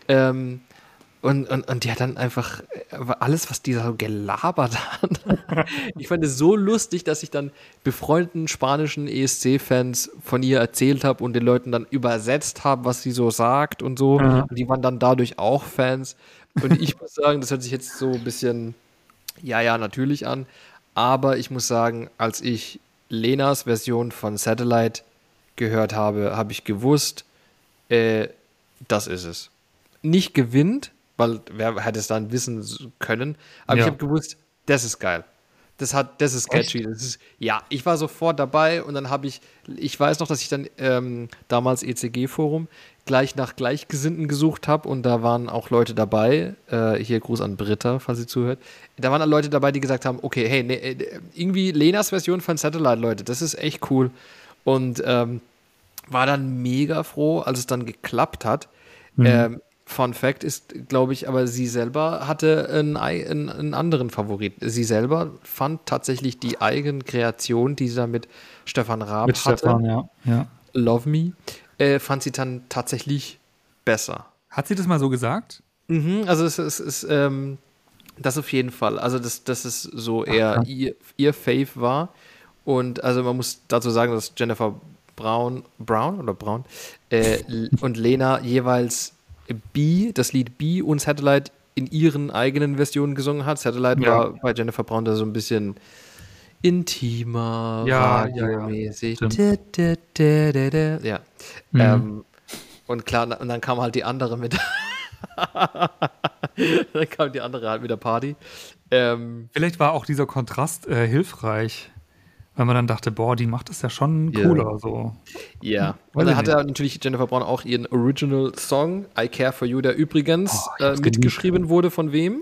B: Und die hat dann einfach alles, was die so gelabert hat. Ich fand es so lustig, dass ich dann befreundeten spanischen ESC-Fans von ihr erzählt habe und den Leuten dann übersetzt habe, was sie so sagt und so.
A: Ja.
B: Und die waren dann dadurch auch Fans. Und ich muss sagen, das hört sich jetzt so ein bisschen, ja, natürlich an. Aber ich muss sagen, als ich Lenas Version von Satellite gehört habe, habe ich gewusst, das ist es. Nicht gewinnt, weil wer hätte es dann wissen können, aber
A: Ja.
B: ich habe gewusst, das ist geil. Das ist catchy. Ja, ich war sofort dabei und dann ich weiß noch, dass ich dann damals ECG-Forum gleich nach Gleichgesinnten gesucht habe und da waren auch Leute dabei, hier Gruß an Britta, falls sie zuhört, da waren dann Leute dabei, die gesagt haben, okay, hey, irgendwie Lenas Version von Satellite, Leute, das ist echt cool und war dann mega froh, als es dann geklappt hat. Fun Fact ist, glaube ich, aber sie selber hatte einen anderen Favorit. Sie selber fand tatsächlich die Eigenkreation, die sie da mit Stefan Raab
A: Mit
B: hatte,
A: Stefan, ja.
B: Love Me, fand sie dann tatsächlich besser.
A: Hat sie das mal so gesagt?
B: Also es ist das auf jeden Fall. Also das ist so eher ihr Fave war. Und also man muss dazu sagen, dass Jennifer Braun und Lena jeweils das Lied B und Satellite in ihren eigenen Versionen gesungen hat. Satellite war bei Jennifer Braun da so ein bisschen intimer, radiomäßig. Ja. Und klar, und dann kam halt die andere mit. Dann kam die andere halt mit der Party.
A: Vielleicht war auch dieser Kontrast hilfreich, weil man dann dachte, boah, die macht das ja schon cooler. So.
B: Ja. Und dann hatte natürlich Jennifer Braun auch ihren Original-Song, I Care for You, der übrigens mitgeschrieben wurde von wem?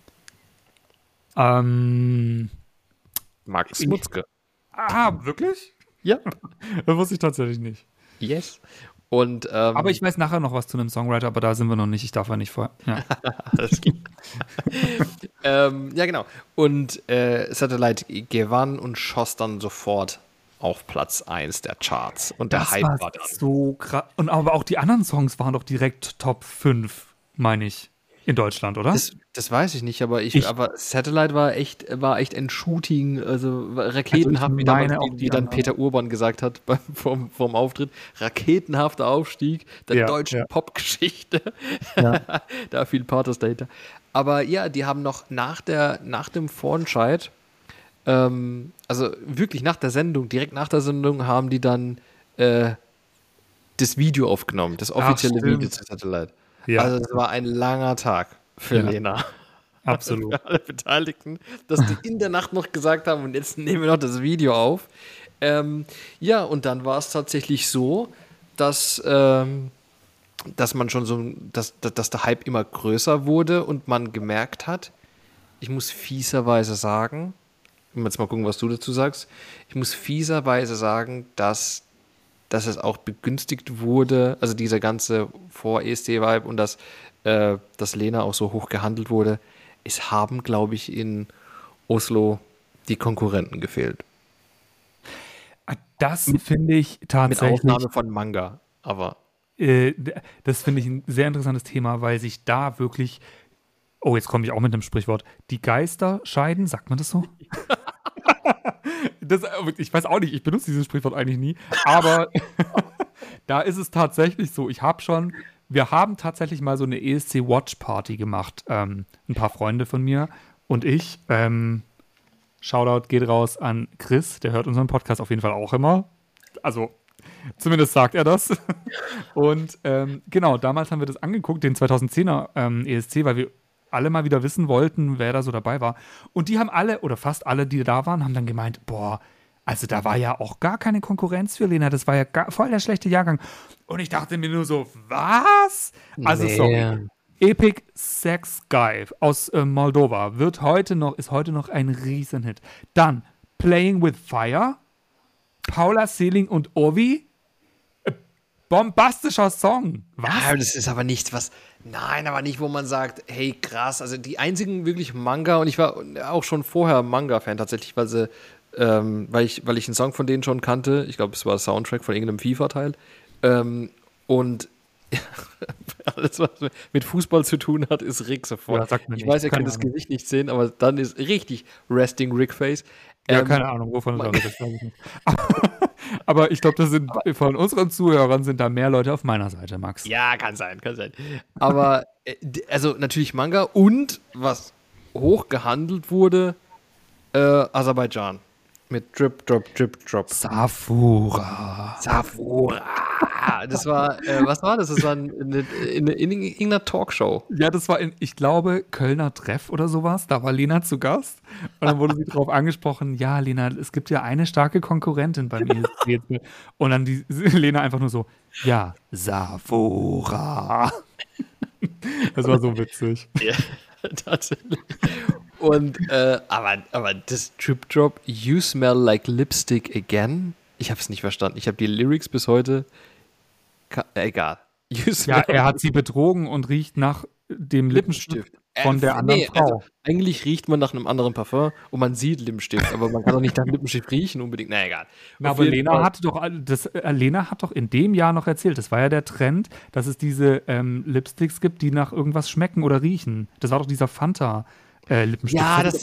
B: Max Mutzke.
A: Wirklich?
B: Ja.
A: Das wusste ich tatsächlich nicht.
B: Yes. Und,
A: aber ich weiß nachher noch was zu einem Songwriter, aber da sind wir noch nicht. Ich darf ja nicht vorher. Ja.
B: Alles klar. Ja, genau. Und Satellite gewann und schoss dann sofort auf Platz 1 der Charts. Und der Hype war dann
A: so krass. Und aber auch die anderen Songs waren doch direkt Top 5, meine ich, in Deutschland, oder?
B: Das weiß ich nicht, aber Satellite war echt ein Shooting, also raketenhaft, wie dann Peter Urban gesagt hat vorm Auftritt. Raketenhafter Aufstieg der deutschen Popgeschichte. Ja. Da viel Pathos dahinter. Aber ja, die haben noch nach dem Vorentscheid, also wirklich direkt nach der Sendung, haben die dann das Video aufgenommen, das offizielle Video zu Satellite. Ja. Also es war ein langer Tag für Lena.
A: Absolut.
B: Für alle Beteiligten, dass die in der Nacht noch gesagt haben, und jetzt nehmen wir noch das Video auf. Ja, und dann war es tatsächlich so, dass man schon dass der Hype immer größer wurde und man gemerkt hat, ich muss fieserweise sagen, jetzt mal gucken, was du dazu sagst. Ich muss fieserweise sagen, dass es auch begünstigt wurde, also dieser ganze Vor-ESC-Vibe und dass Lena auch so hoch gehandelt wurde. Es haben, glaube ich, in Oslo die Konkurrenten gefehlt.
A: Das finde ich
B: Mit
A: tatsächlich,
B: Ausnahme von Manga, aber
A: das finde ich ein sehr interessantes Thema, weil sich da wirklich, oh, jetzt komme ich auch mit einem Sprichwort, die Geister scheiden, sagt man das so? Ich weiß auch nicht, ich benutze dieses Sprichwort eigentlich nie, aber da ist es tatsächlich so. Wir haben tatsächlich mal so eine ESC-Watch-Party gemacht, ein paar Freunde von mir und ich. Shoutout geht raus an Chris, der hört unseren Podcast auf jeden Fall auch immer. Also, zumindest sagt er das. Und genau, damals haben wir das angeguckt, den 2010er ESC, weil wir alle mal wieder wissen wollten, wer da so dabei war. Und die haben alle, oder fast alle, die da waren, haben dann gemeint, boah, also da war ja auch gar keine Konkurrenz für Lena, das war ja voll der schlechte Jahrgang. Und ich dachte mir nur so, was? Also
B: nee.
A: sorry. Epic Sex Guy aus Moldova ist heute noch ein Riesenhit. Dann Playing with Fire, Paula Seeling und Ovi. Bombastischer Song. Was?
B: Ja, das ist aber nichts, aber nicht, wo man sagt, hey, krass. Also die einzigen wirklich Manga, und ich war auch schon vorher Manga-Fan tatsächlich, weil ich einen Song von denen schon kannte. Ich glaube, es war Soundtrack von irgendeinem FIFA-Teil. Und alles, was mit Fußball zu tun hat, ist Rick sofort.
A: Ja, sagt mir
B: ich
A: nicht.
B: weiß, ihr könnt das Gesicht nicht sehen, aber dann ist richtig Resting Rick Face.
A: Ja, keine Ahnung, wovon das ist. Weiß ich nicht. Aber ich glaube, von unseren Zuhörern sind da mehr Leute auf meiner Seite, Max.
B: Ja, kann sein. Aber also natürlich Manga und was hoch gehandelt wurde, Aserbaidschan. Mit Drip, Drop, Drip, Drop.
A: Safura.
B: Das war, was war das? Das war in irgendeiner Talkshow.
A: Ja, das war ich glaube, Kölner Treff oder sowas. Da war Lena zu Gast. Und dann wurde sie darauf angesprochen, ja, Lena, es gibt ja eine starke Konkurrentin beim ESC. Und dann die Lena einfach nur so, ja, Safura. Das war so witzig.
B: Ja, tatsächlich. Und, aber das Drip Drop, You Smell Like Lipstick Again, ich habe es nicht verstanden. Ich habe die Lyrics bis heute, egal.
A: Ja, er hat sie betrogen und riecht nach dem Lippenstift von der anderen Frau.
B: Also, eigentlich riecht man nach einem anderen Parfum und man sieht Lippenstift, aber man kann doch nicht nach Lippenstift riechen unbedingt. Na, egal.
A: Aber Lena hat doch in dem Jahr noch erzählt, das war ja der Trend, dass es diese Lipsticks gibt, die nach irgendwas schmecken oder riechen. Das war doch dieser Fanta. Lippenstift.
B: Ja, dass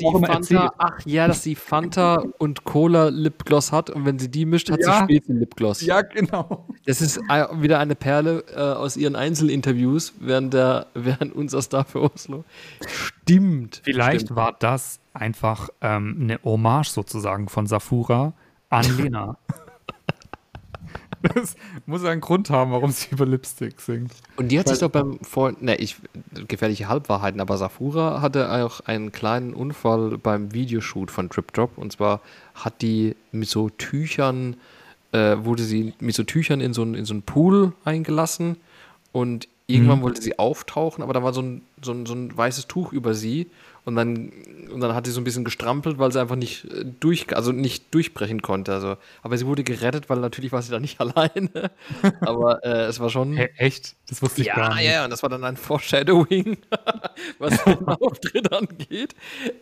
B: sie Fanta und Cola Lipgloss hat und wenn sie die mischt, hat sie Spezi Lipgloss.
A: Ja, genau.
B: Das ist wieder eine Perle aus ihren Einzelinterviews während unser Star für Oslo. Stimmt.
A: Vielleicht war das einfach eine Hommage sozusagen von Safura an Lena. Das muss einen Grund haben, warum sie über Lipstick singt.
B: Und die hat sich doch gefährliche Halbwahrheiten, aber Safura hatte auch einen kleinen Unfall beim Videoshoot von Drip Drop. Und zwar hat die mit so Tüchern, wurde sie mit so Tüchern in so einen Pool eingelassen und irgendwann wollte sie auftauchen, aber da war so ein weißes Tuch über sie und dann hat sie so ein bisschen gestrampelt, weil sie einfach nicht durchbrechen konnte. Also, aber sie wurde gerettet, weil natürlich war sie da nicht alleine. Aber es war schon.
A: Echt? Das wusste ich gar nicht.
B: Ja, und das war dann ein Foreshadowing, was den Auftritt angeht.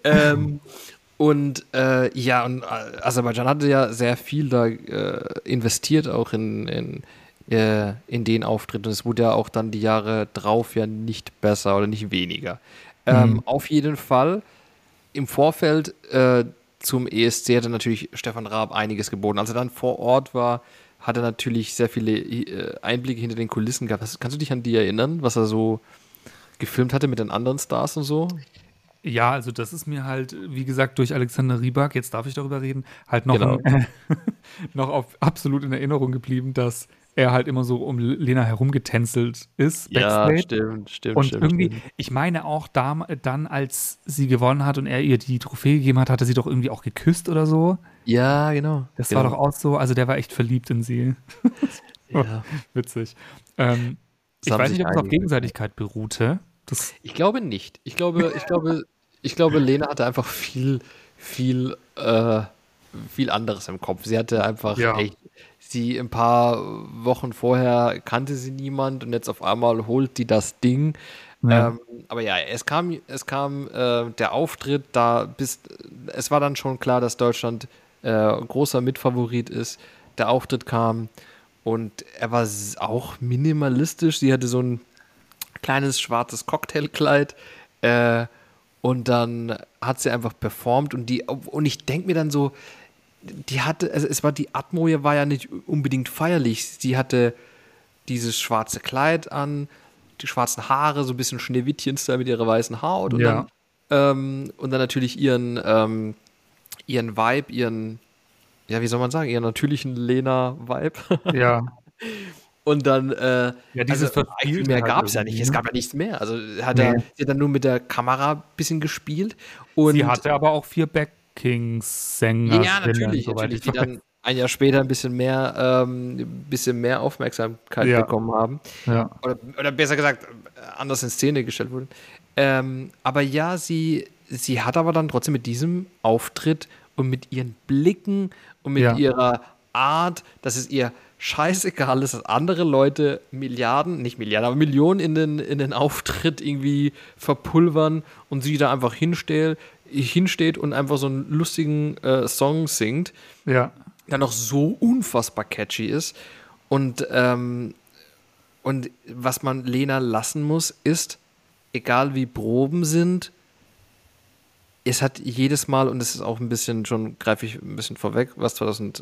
B: Und Aserbaidschan hatte ja sehr viel da investiert, auch in den Auftritt. Und es wurde ja auch dann die Jahre drauf ja nicht besser oder nicht weniger. Auf jeden Fall im Vorfeld zum ESC hatte natürlich Stefan Raab einiges geboten. Als er dann vor Ort war, hat er natürlich sehr viele Einblicke hinter den Kulissen gehabt. Kannst du dich an die erinnern, was er so gefilmt hatte mit den anderen Stars und so?
A: Ja, also das ist mir halt, wie gesagt, durch Alexander Rybak, jetzt darf ich darüber reden, halt noch, noch absolut in Erinnerung geblieben, dass er halt immer so um Lena herumgetänzelt ist.
B: Backstage.
A: Ja, stimmt. Und irgendwie, ich meine auch dann, als sie gewonnen hat und er ihr die Trophäe gegeben hat, hat er sie doch irgendwie auch geküsst oder so.
B: Ja, genau.
A: Das war doch auch so, also der war echt verliebt in sie.
B: Ja.
A: Witzig. Ich weiß nicht, ob es auf Gegenseitigkeit beruhte.
B: Ich glaube nicht. Ich glaube, Lena hatte einfach viel viel anderes im Kopf. Sie hatte einfach
A: Ja.
B: echt, sie ein paar Wochen vorher kannte sie niemand und jetzt auf einmal holt die das Ding.
A: Ja.
B: Aber ja, es kam der Auftritt, es war dann schon klar, dass Deutschland großer Mitfavorit ist. Der Auftritt kam und er war auch minimalistisch. Sie hatte so ein kleines schwarzes Cocktailkleid und dann hat sie einfach performt und ich denke mir dann so, die Atmo hier war ja nicht unbedingt feierlich. Sie hatte dieses schwarze Kleid an, die schwarzen Haare, so ein bisschen Schneewittchen-Style mit ihrer weißen Haut
A: Ja.
B: und dann natürlich ihren Vibe, ja, wie soll man sagen, ihren natürlichen Lena-Vibe.
A: Ja.
B: Und dann,
A: Ja,
B: also
A: dieses
B: eigentlich viel
A: Verspielte
B: mehr
A: halt
B: gab es ja nicht.
A: irgendwie,
B: Es
A: ne?
B: gab ja nichts mehr. Also sie hat
A: Nee.
B: dann nur mit der Kamera ein bisschen gespielt.
A: Sie
B: Und
A: hatte aber auch 4 Backings-Sängerinnen,
B: ja, natürlich,
A: soweit
B: natürlich,
A: ich
B: die
A: weiß.
B: dann ein Jahr später ein bisschen mehr Aufmerksamkeit
A: Ja.
B: bekommen haben.
A: Ja.
B: Oder besser gesagt, anders in Szene gestellt wurden. Aber ja, sie hat aber dann trotzdem mit diesem Auftritt und mit ihren Blicken und mit
A: Ja.
B: ihrer Art, dass es ihr scheißegal ist, dass andere Leute nicht Milliarden, aber Millionen in den Auftritt irgendwie verpulvern und sie da einfach hinsteht und einfach so einen lustigen Song singt,
A: Ja.
B: der noch so unfassbar catchy ist. Und was man Lena lassen muss, ist, egal wie Proben sind, es hat jedes Mal, und es ist auch ein bisschen, schon greife ich ein bisschen vorweg, was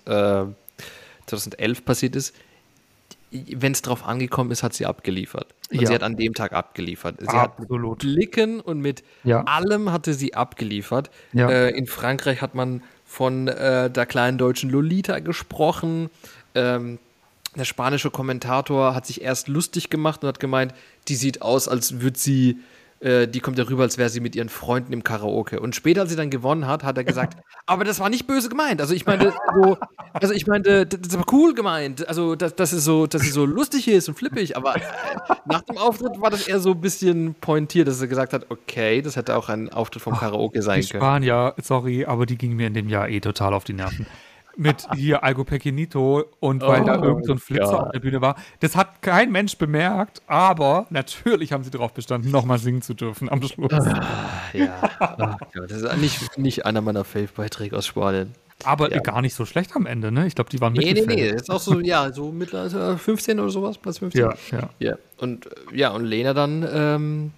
B: 2011 passiert ist, wenn es drauf angekommen ist, hat sie abgeliefert. Und
A: Ja.
B: sie hat an dem Tag abgeliefert. Sie
A: Absolut.
B: hat mit Blicken und mit
A: Ja.
B: allem hatte sie abgeliefert.
A: Ja.
B: In Frankreich hat man von der kleinen deutschen Lolita gesprochen. Der spanische Kommentator hat sich erst lustig gemacht und hat gemeint, die sieht aus, als würde sie, die kommt ja rüber, als wäre sie mit ihren Freunden im Karaoke. Und später, als sie dann gewonnen hat, hat er gesagt, aber das war nicht böse gemeint. Also ich meinte, das war cool gemeint. Also, dass sie so lustig ist und flippig, aber nach dem Auftritt war das eher so ein bisschen pointiert, dass er gesagt hat, okay, das hätte auch ein Auftritt vom Karaoke sein
A: Die
B: können.
A: Spanier, sorry, aber die gingen mir in dem Jahr total auf die Nerven. Mit hier Algo Pequeñito und weil da irgend so ein Flitzer
B: Gott.
A: auf der Bühne war. Das hat kein Mensch bemerkt, aber natürlich haben sie darauf bestanden, nochmal singen zu dürfen am Schluss.
B: Ja, das ist nicht einer meiner Fave-Beiträge aus Spanien.
A: Aber
B: Ja.
A: gar nicht so schlecht am Ende, ne? Ich glaube, die waren
B: Nee,
A: Mittelfeld.
B: das ist auch so, ja, so mittlerweile 15 oder sowas, Platz 15.
A: Ja, ja.
B: Ja, und Lena dann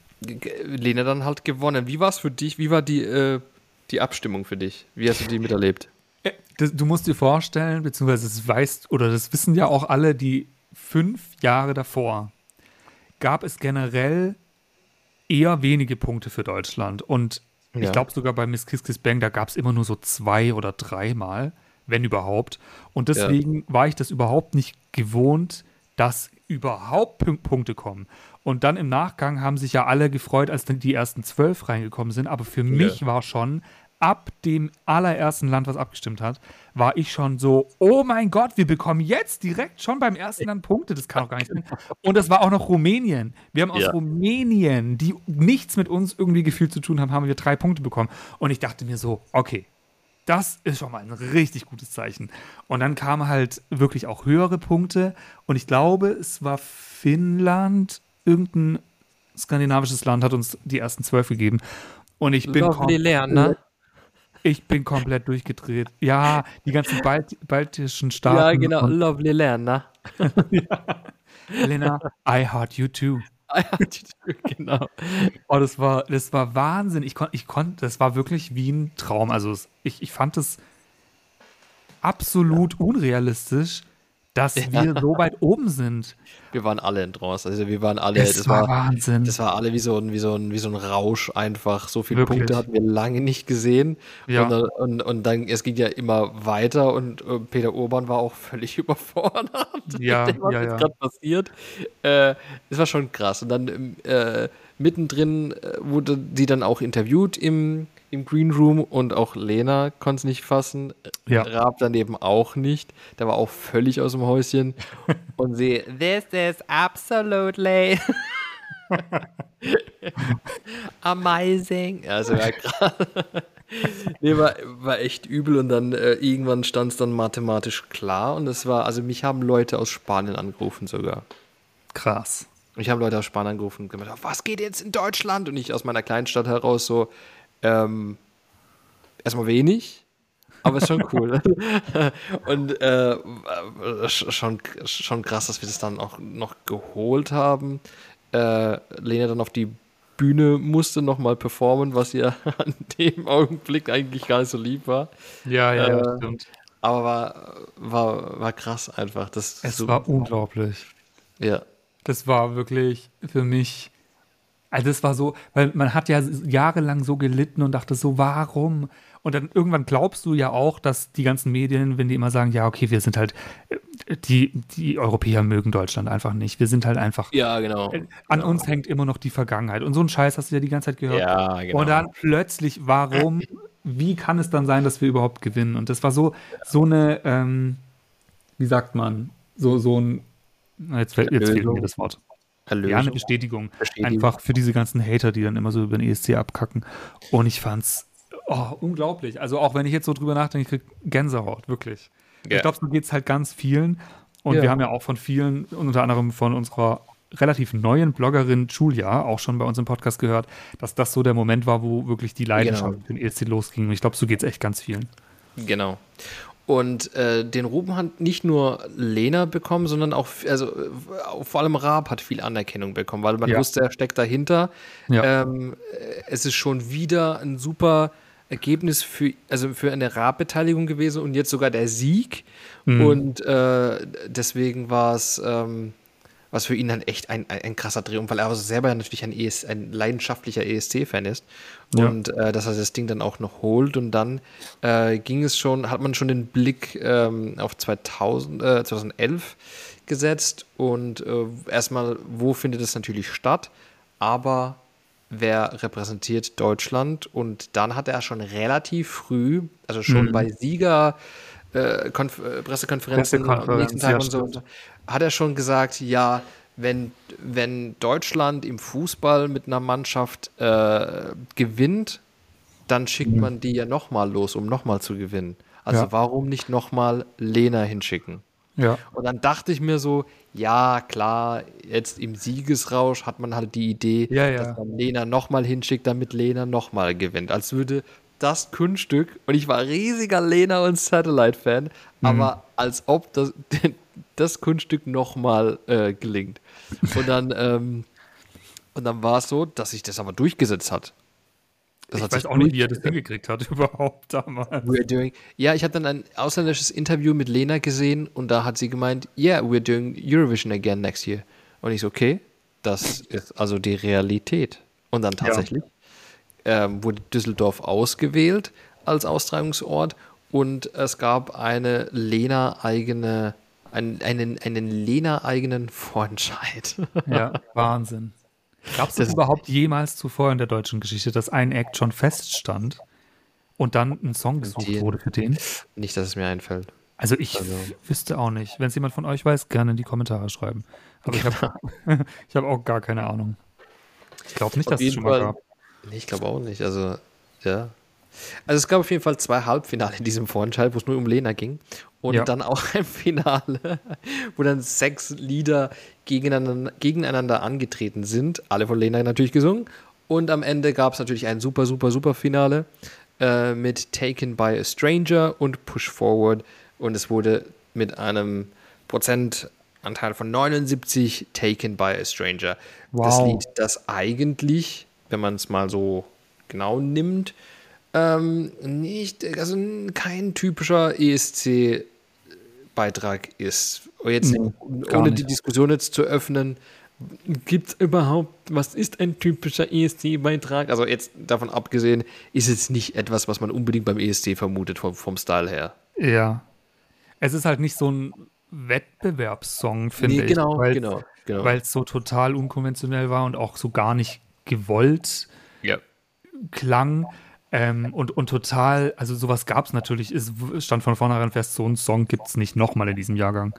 B: halt gewonnen. Wie war es für dich? Wie war die Abstimmung für dich? Wie hast du die miterlebt?
A: Du musst dir vorstellen, beziehungsweise das weißt, oder das wissen ja auch alle, die 5 Jahre davor gab es generell eher wenige Punkte für Deutschland. Und ich
B: Ja.
A: glaube sogar bei Miss Kiss Kiss Bang, da gab es immer nur so 2 oder 3 Mal, wenn überhaupt. Und deswegen war ich das überhaupt nicht gewohnt, dass überhaupt Punkte kommen. Und dann im Nachgang haben sich ja alle gefreut, als dann die ersten 12 reingekommen sind. Aber für mich war schon ab dem allerersten Land, was abgestimmt hat, war ich schon so, oh mein Gott, wir bekommen jetzt direkt schon beim ersten Land Punkte. Das kann doch gar nicht sein. Und das war auch noch Rumänien. Wir haben aus
B: Ja.
A: Rumänien, die nichts mit uns irgendwie gefühlt zu tun haben, haben wir 3 Punkte bekommen. Und ich dachte mir so, okay, das ist schon mal ein richtig gutes Zeichen. Und dann kamen halt wirklich auch höhere Punkte. Und ich glaube, es war Finnland, irgendein skandinavisches Land hat uns die ersten 12 gegeben. Und ich bin Ich bin komplett durchgedreht. Ja, die ganzen baltischen Staaten.
B: Ja, genau,
A: und
B: lovely Lena.
A: Elena, I heart you too.
B: Genau.
A: Oh, das war Wahnsinn. Das war wirklich wie ein Traum. Also ich fand es absolut unrealistisch, dass wir so weit oben sind.
B: Wir waren alle in Trance. Also wir waren alle,
A: Das war Wahnsinn.
B: Das war alle wie so ein Rausch einfach. So viele
A: Wirklich.
B: Punkte hatten wir lange nicht gesehen.
A: Ja.
B: Und dann, es ging ja immer weiter und Peter Urban war auch völlig überfordert.
A: Ja,
B: mit dem, was
A: ja,
B: jetzt
A: ja.
B: gerade passiert. Das war schon krass. Und dann mittendrin wurde die dann auch interviewt im Green Room und auch Lena konnte es nicht fassen.
A: Ja.
B: Raab daneben auch nicht. Der war auch völlig aus dem Häuschen. Und sie, this is absolutely Amazing. Also ja, nee, war echt übel und dann irgendwann stand es dann mathematisch klar und es war, also mich haben Leute aus Spanien angerufen sogar.
A: Krass.
B: Mich haben Leute aus Spanien angerufen und gesagt, was geht jetzt in Deutschland? Und ich aus meiner Kleinstadt heraus so, erstmal wenig, aber ist schon cool. Und schon krass, dass wir das dann auch noch geholt haben. Lena dann auf die Bühne musste nochmal performen, was ihr an dem Augenblick eigentlich gar nicht so lieb war.
A: Ja, stimmt.
B: Aber war krass einfach.
A: Es war unglaublich.
B: Ja.
A: Das war wirklich für mich, also es war so, weil man hat ja jahrelang so gelitten und dachte so, warum? Und dann irgendwann glaubst du ja auch, dass die ganzen Medien, wenn die immer sagen, ja, okay, wir sind halt, die Europäer mögen Deutschland einfach nicht. Wir sind halt einfach,
B: Ja, genau.
A: An uns hängt immer noch die Vergangenheit. Und so einen Scheiß hast du ja die ganze Zeit gehört.
B: Ja, genau.
A: Und dann plötzlich, warum, wie kann es dann sein, dass wir überhaupt gewinnen? Und das war so eine, wie sagt man, so ein, jetzt fehlt mir das Wort.
B: Erlösung.
A: Ja, eine Bestätigung. Einfach für diese ganzen Hater, die dann immer so über den ESC abkacken. Und ich fand's unglaublich. Also auch wenn ich jetzt so drüber nachdenke, ich krieg Gänsehaut, wirklich.
B: Ja.
A: Ich glaube, so geht's halt ganz vielen. Und wir haben ja auch von vielen, unter anderem von unserer relativ neuen Bloggerin Julia, auch schon bei uns im Podcast gehört, dass das so der Moment war, wo wirklich die Leidenschaft für den ESC losging. Und ich glaube, so geht's echt ganz vielen.
B: Genau. Und den Ruhm hat nicht nur Lena bekommen, sondern auch, also vor allem Raab hat viel Anerkennung bekommen, weil man wusste, er steckt dahinter.
A: Ja.
B: Es ist schon wieder ein super Ergebnis für eine Raab-Beteiligung gewesen und jetzt sogar der Sieg. Und deswegen war es was für ihn dann echt ein krasser Dreh, weil er selber natürlich ein leidenschaftlicher ESC-Fan ist. Und dass er das Ding dann auch noch holt. Und dann hat man schon den Blick auf 2011 gesetzt. Und erstmal, wo findet es natürlich statt? Aber wer repräsentiert Deutschland? Und dann hat er schon relativ früh, also schon bei Pressekonferenzen am nächsten Tag und so, hat er schon gesagt, ja, wenn Deutschland im Fußball mit einer Mannschaft gewinnt, dann schickt man die ja nochmal los, um nochmal zu gewinnen. Also warum nicht nochmal Lena hinschicken?
A: Ja.
B: Und dann dachte ich mir so, ja, klar, jetzt im Siegesrausch hat man halt die Idee, dass man Lena nochmal hinschickt, damit Lena nochmal gewinnt. Als würde das Kunststück, und ich war riesiger Lena und Satellite-Fan, aber als ob das Kunststück nochmal gelingt. Und dann war es so, dass sich das aber durchgesetzt hat.
A: Ich weiß auch nicht, wie er das hingekriegt hat überhaupt damals.
B: Ja, ich habe dann ein ausländisches Interview mit Lena gesehen und da hat sie gemeint, yeah, we're doing Eurovision again next year. Und ich so, okay, das ist also die Realität. Und dann tatsächlich wurde Düsseldorf ausgewählt als Austragungsort und es gab einen Lena-eigenen Vorentscheid.
A: Ja, Wahnsinn. Gab es das überhaupt jemals zuvor in der deutschen Geschichte, dass ein Act schon feststand und dann ein Song gesucht wurde für den?
B: Nicht, dass es mir einfällt.
A: Also ich wüsste auch nicht. Wenn es jemand von euch weiß, gerne in die Kommentare schreiben. Aber ich hab auch gar keine Ahnung. Ich glaube nicht, dass es schon mal gab.
B: Nee, ich glaube auch nicht. Also, ja. Also es gab auf jeden Fall 2 Halbfinale in diesem Vorentscheid, wo es nur um Lena ging. Und dann auch ein Finale, wo dann 6 Lieder gegeneinander angetreten sind. Alle von Lena natürlich gesungen. Und am Ende gab es natürlich ein super, super, super Finale mit Taken by a Stranger und Push Forward. Und es wurde mit einem Prozentanteil von 79 Taken by a Stranger. Wow. Das Lied, das eigentlich, wenn man es mal so genau nimmt, kein typischer ESC-Beitrag ist. Jetzt, ohne die Diskussion jetzt zu öffnen, gibt es überhaupt, was ist ein typischer ESC-Beitrag? Also jetzt davon abgesehen, ist es nicht etwas, was man unbedingt beim ESC vermutet, vom Style her.
A: Ja. Es ist halt nicht so ein Wettbewerbssong, finde ich. Genau. Weil es so total unkonventionell war und auch so gar nicht gewollt klang. Und total, also sowas gab es natürlich, es stand von vornherein fest, so einen Song gibt es nicht nochmal in diesem Jahrgang.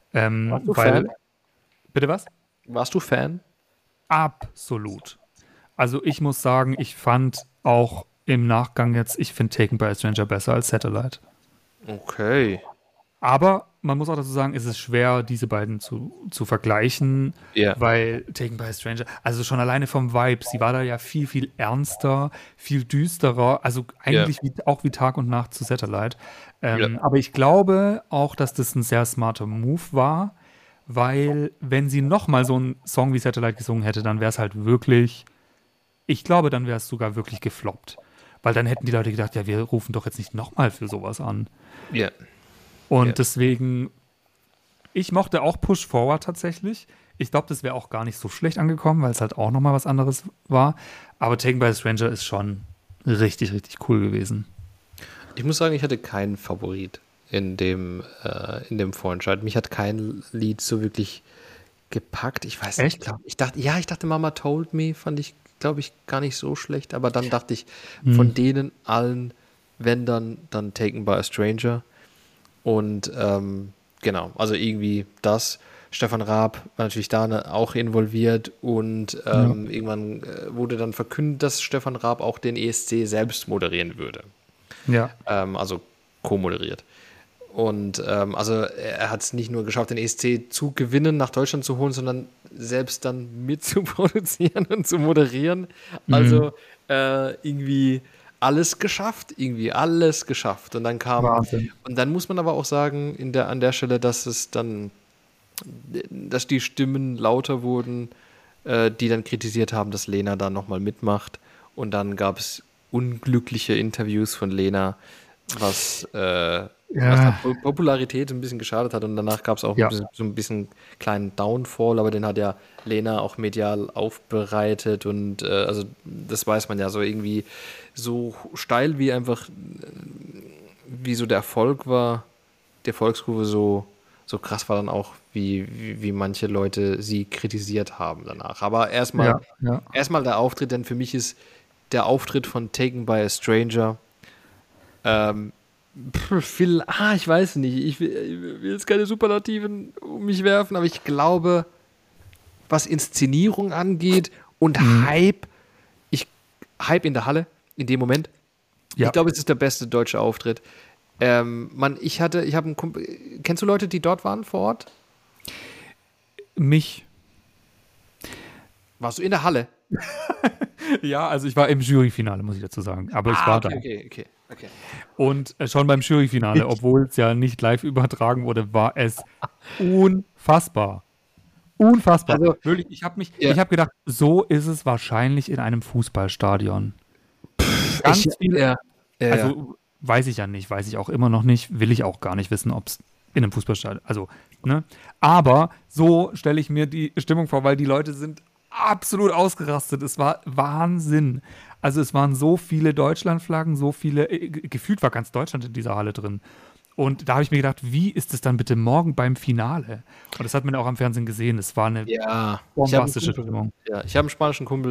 B: Warst du Fan?
A: Bitte was?
B: Warst du Fan?
A: Absolut. Also ich muss sagen, ich fand auch im Nachgang jetzt, ich finde Taken by a Stranger besser als Satellite.
B: Okay.
A: Aber man muss auch dazu sagen, es ist schwer, diese beiden zu vergleichen,
B: Ja,
A: weil Taken by a Stranger, also schon alleine vom Vibe, sie war da ja viel, viel ernster, viel düsterer, also
B: ja,
A: eigentlich auch wie Tag und Nacht zu Satellite.
B: ja.
A: Aber ich glaube auch, dass das ein sehr smarter Move war, weil wenn sie nochmal so einen Song wie Satellite gesungen hätte, dann wäre es halt wirklich, ich glaube, dann wäre es sogar wirklich gefloppt. Weil dann hätten die Leute gedacht, ja, wir rufen doch jetzt nicht nochmal für sowas an.
B: Ja, ja.
A: Und deswegen, ich mochte auch Push Forward tatsächlich. Ich glaube, das wäre auch gar nicht so schlecht angekommen, weil es halt auch nochmal was anderes war. Aber Taken by a Stranger ist schon richtig, richtig cool gewesen.
B: Ich muss sagen, ich hatte keinen Favorit in dem Vorentscheid. Mich hat kein Lied so wirklich gepackt. Ich weiß nicht,
A: Echt?
B: ich dachte, Mama Told Me fand ich, glaube ich, gar nicht so schlecht. Aber dann dachte ich,
A: Hm.
B: von denen allen, wenn dann Taken by a Stranger. Und genau, also irgendwie das. Stefan Raab war natürlich da auch involviert und
A: Ja.
B: irgendwann wurde dann verkündet, dass Stefan Raab auch den ESC selbst moderieren würde.
A: Ja.
B: Also co-moderiert. Und also er hat es nicht nur geschafft, den ESC zu gewinnen, nach Deutschland zu holen, sondern selbst dann mit zu produzieren und zu moderieren.
A: Mhm.
B: Also irgendwie alles geschafft, irgendwie alles geschafft. Und dann kam,
A: Wahnsinn.
B: und dann muss man aber auch sagen, an der Stelle, dass die Stimmen lauter wurden, die dann kritisiert haben, dass Lena da nochmal mitmacht. Und dann gab es unglückliche Interviews von Lena, was der
A: Ja.
B: Popularität ein bisschen geschadet hat. Und danach gab es auch
A: Ja.
B: so ein bisschen kleinen Downfall, aber den hat ja Lena auch medial aufbereitet. Und also das weiß man ja so irgendwie so steil wie einfach, wie so der Erfolg war, die Erfolgskurve so krass war dann auch, wie manche Leute sie kritisiert haben danach. Aber
A: Ja. Ja.
B: erstmal der Auftritt, denn für mich ist der Auftritt von Taken by a Stranger ähm, ich weiß nicht, ich will jetzt keine Superlativen um mich werfen, aber ich glaube, was Inszenierung angeht und
A: Mhm.
B: Hype in der Halle in dem Moment, ich
A: Ja.
B: glaube, es ist der beste deutsche Auftritt. Ich habe einen Kumpel, kennst du Leute, die dort waren vor Ort?
A: Mich.
B: Warst du in der Halle?
A: Ja, also ich war im Juryfinale, muss ich dazu sagen. Aber ich war da.
B: Okay.
A: Und schon beim Juryfinale, obwohl es ja nicht live übertragen wurde, war es unfassbar. Unfassbar.
B: Also,
A: Wirklich,
B: ja,
A: ich habe gedacht, so ist es wahrscheinlich in einem Fußballstadion. Ganz viele,
B: ja.
A: also weiß ich ja nicht, weiß ich auch immer noch nicht, will ich auch gar nicht wissen, ob es in einem Fußballstadion, also, ne? Aber so stelle ich mir die Stimmung vor, weil die Leute sind absolut ausgerastet. Es war Wahnsinn. Also es waren so viele Deutschlandflaggen, so viele, gefühlt war ganz Deutschland in dieser Halle drin. Und da habe ich mir gedacht, wie ist es dann bitte morgen beim Finale? Und das hat man auch am Fernsehen gesehen. Es war eine
B: Ja,
A: bombastische Stimmung.
B: ich habe einen spanischen Kumpel,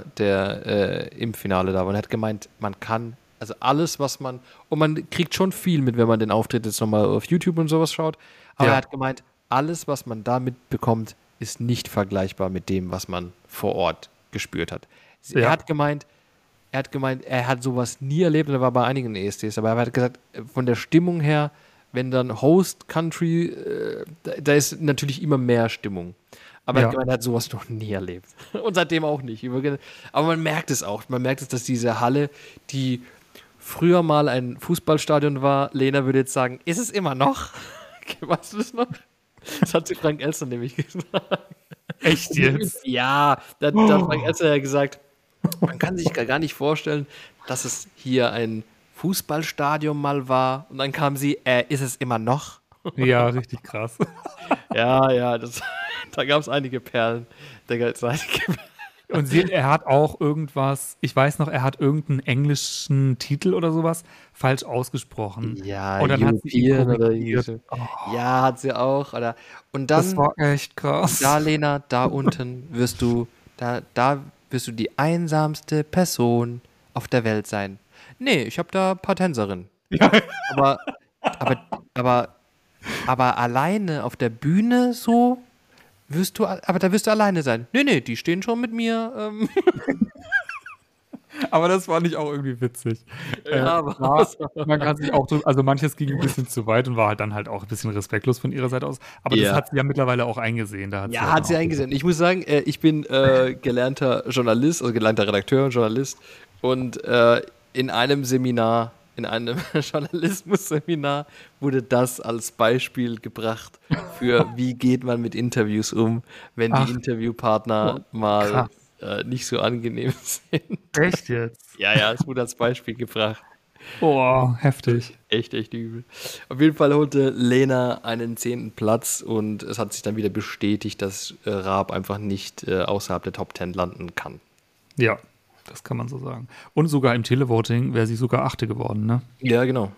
B: der im Finale da war und er hat gemeint, man kann, also alles, was man, und man kriegt schon viel mit, wenn man den Auftritt jetzt nochmal auf YouTube und sowas schaut, aber er
A: Ja,
B: hat gemeint, alles, was man da mitbekommt, ist nicht vergleichbar mit dem, was man vor Ort gespürt hat. Er
A: ja,
B: hat gemeint, er hat sowas nie erlebt und er war bei einigen ESCs, aber er hat gesagt, von der Stimmung her, wenn dann Host Country, da ist natürlich immer mehr Stimmung. Aber er hat
A: ja,
B: gemeint, er hat sowas noch nie erlebt. Und seitdem auch nicht. Aber man merkt es auch. Man merkt es, dass diese Halle, die früher mal ein Fußballstadion war, Lena würde jetzt sagen, ist es immer noch? Weißt du das noch? Das hat sie Frank Elster nämlich gesagt.
A: echt jetzt.
B: Ja, da hat Frank Elster ja gesagt, man kann sich gar nicht vorstellen, dass es hier ein Fußballstadion mal war. Und dann kam sie, ist es immer noch?
A: Ja, richtig krass.
B: Ja, da gab es einige Perlen. Da gab's einige
A: Und er hat auch irgendwas, ich weiß noch, er hat irgendeinen englischen Titel oder sowas falsch ausgesprochen.
B: Ja,
A: Und dann hat sie ihn
B: European oder irgendwie
A: korrigiert.
B: so.
A: Oh,
B: Ja, hat sie auch. Oder? Und
A: das
B: dann,
A: war echt
B: da,
A: krass.
B: Lena, da unten da wirst du die einsamste Person auf der Welt sein. Nee, ich habe da ein paar Tänzerinnen.
A: Ja,
B: Aber, aber, aber, aber alleine auf der Bühne so, aber da wirst du alleine sein. Nee, die stehen schon mit mir.
A: Aber das fand ich auch irgendwie witzig.
B: Aber
A: man kann sich auch also manches ging ein bisschen zu weit und war halt dann halt auch ein bisschen respektlos von ihrer Seite aus. Aber das hat sie ja mittlerweile auch eingesehen.
B: Hat sie eingesehen. Ich muss sagen, ich bin gelernter Journalist, also gelernter Redakteur, Journalist. Und in einem Journalismus-Seminar wurde das als Beispiel gebracht für, wie geht man mit Interviews um, wenn die Interviewpartner mal nicht so angenehm sind.
A: Echt jetzt?
B: Ja, es wurde als Beispiel gebracht.
A: Boah, heftig.
B: Echt übel. Auf jeden Fall holte Lena einen 10. Platz und es hat sich dann wieder bestätigt, dass Raab einfach nicht außerhalb der Top 10 landen kann.
A: Ja, das kann man so sagen. Und sogar im Televoting wäre sie sogar 8. geworden, ne?
B: Ja, genau.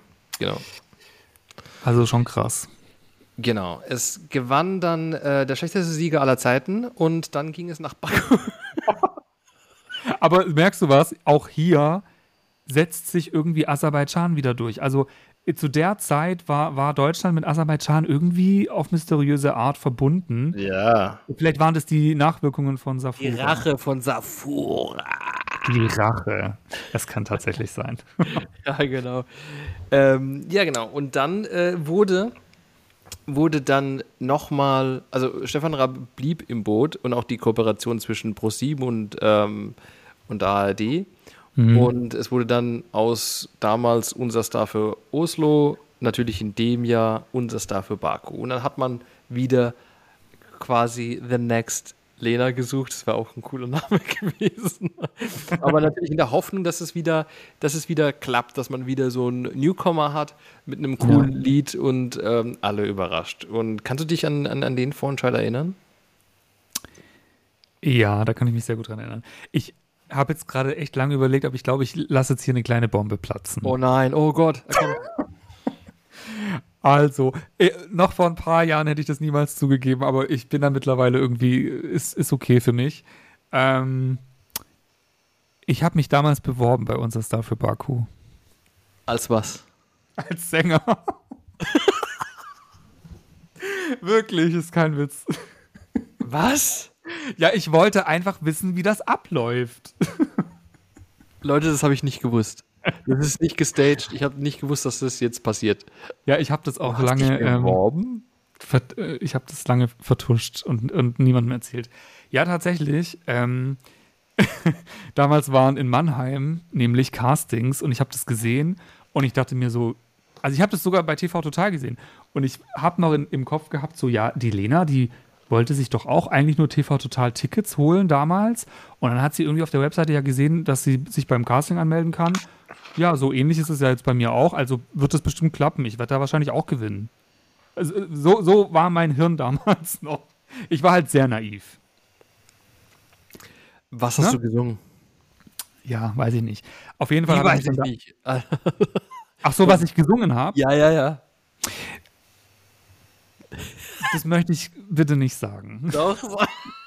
A: Also schon krass.
B: Genau. Es gewann dann der schlechteste Sieger aller Zeiten und dann ging es nach Baku.
A: Aber merkst du was? Auch hier setzt sich irgendwie Aserbaidschan wieder durch. Also zu der Zeit war Deutschland mit Aserbaidschan irgendwie auf mysteriöse Art verbunden.
B: Ja.
A: Vielleicht waren das die Nachwirkungen von Safura.
B: Die Rache von Safura.
A: Die Rache. Das kann tatsächlich sein.
B: Ja, genau. Genau. Und dann wurde dann nochmal, also Stefan Raab blieb im Boot und auch die Kooperation zwischen ProSieben und ARD. Und es wurde dann aus damals Unser Star für Oslo, natürlich in dem Jahr Unser Star für Baku. Und dann hat man wieder quasi The Next Lena gesucht. Das wäre auch ein cooler Name gewesen. Aber natürlich in der Hoffnung, dass es wieder klappt, dass man wieder so einen Newcomer hat mit einem coolen Lied und alle überrascht. Und kannst du dich an den Vorentscheid erinnern?
A: Ja, da kann ich mich sehr gut dran erinnern. Ich habe jetzt gerade echt lange überlegt, aber ich glaube, ich lasse jetzt hier eine kleine Bombe platzen.
B: Oh nein, oh Gott.
A: Also, noch vor ein paar Jahren hätte ich das niemals zugegeben, aber ich bin da mittlerweile irgendwie, ist okay für mich. Ich habe mich damals beworben bei Unser Star für Baku.
B: Als was?
A: Als Sänger. Wirklich, ist kein Witz.
B: Was?
A: Ja, ich wollte einfach wissen, wie das abläuft.
B: Leute, das habe ich nicht gewusst. Das ist nicht gestaged. Ich habe nicht gewusst, dass das jetzt passiert.
A: Ja, ich habe das auch lange ich habe das lange vertuscht und niemandem erzählt. Ja, tatsächlich. Damals waren in Mannheim nämlich Castings und ich habe das gesehen und ich dachte mir so, also ich habe das sogar bei TV Total gesehen und ich habe noch im Kopf gehabt, so ja, die Lena, die wollte sich doch auch eigentlich nur TV Total Tickets holen damals und dann hat sie irgendwie auf der Webseite ja gesehen, dass sie sich beim Casting anmelden kann. Ja, so ähnlich ist es ja jetzt bei mir auch, also wird das bestimmt klappen. Ich werde da wahrscheinlich auch gewinnen. Also, so war mein Hirn damals noch. Ich war halt sehr naiv.
B: Was hast du gesungen?
A: Ja, weiß ich nicht. Auf jeden Fall
B: weiß ich nicht.
A: Ach so, was ich gesungen habe?
B: Ja.
A: Das möchte ich bitte nicht sagen.
B: Doch.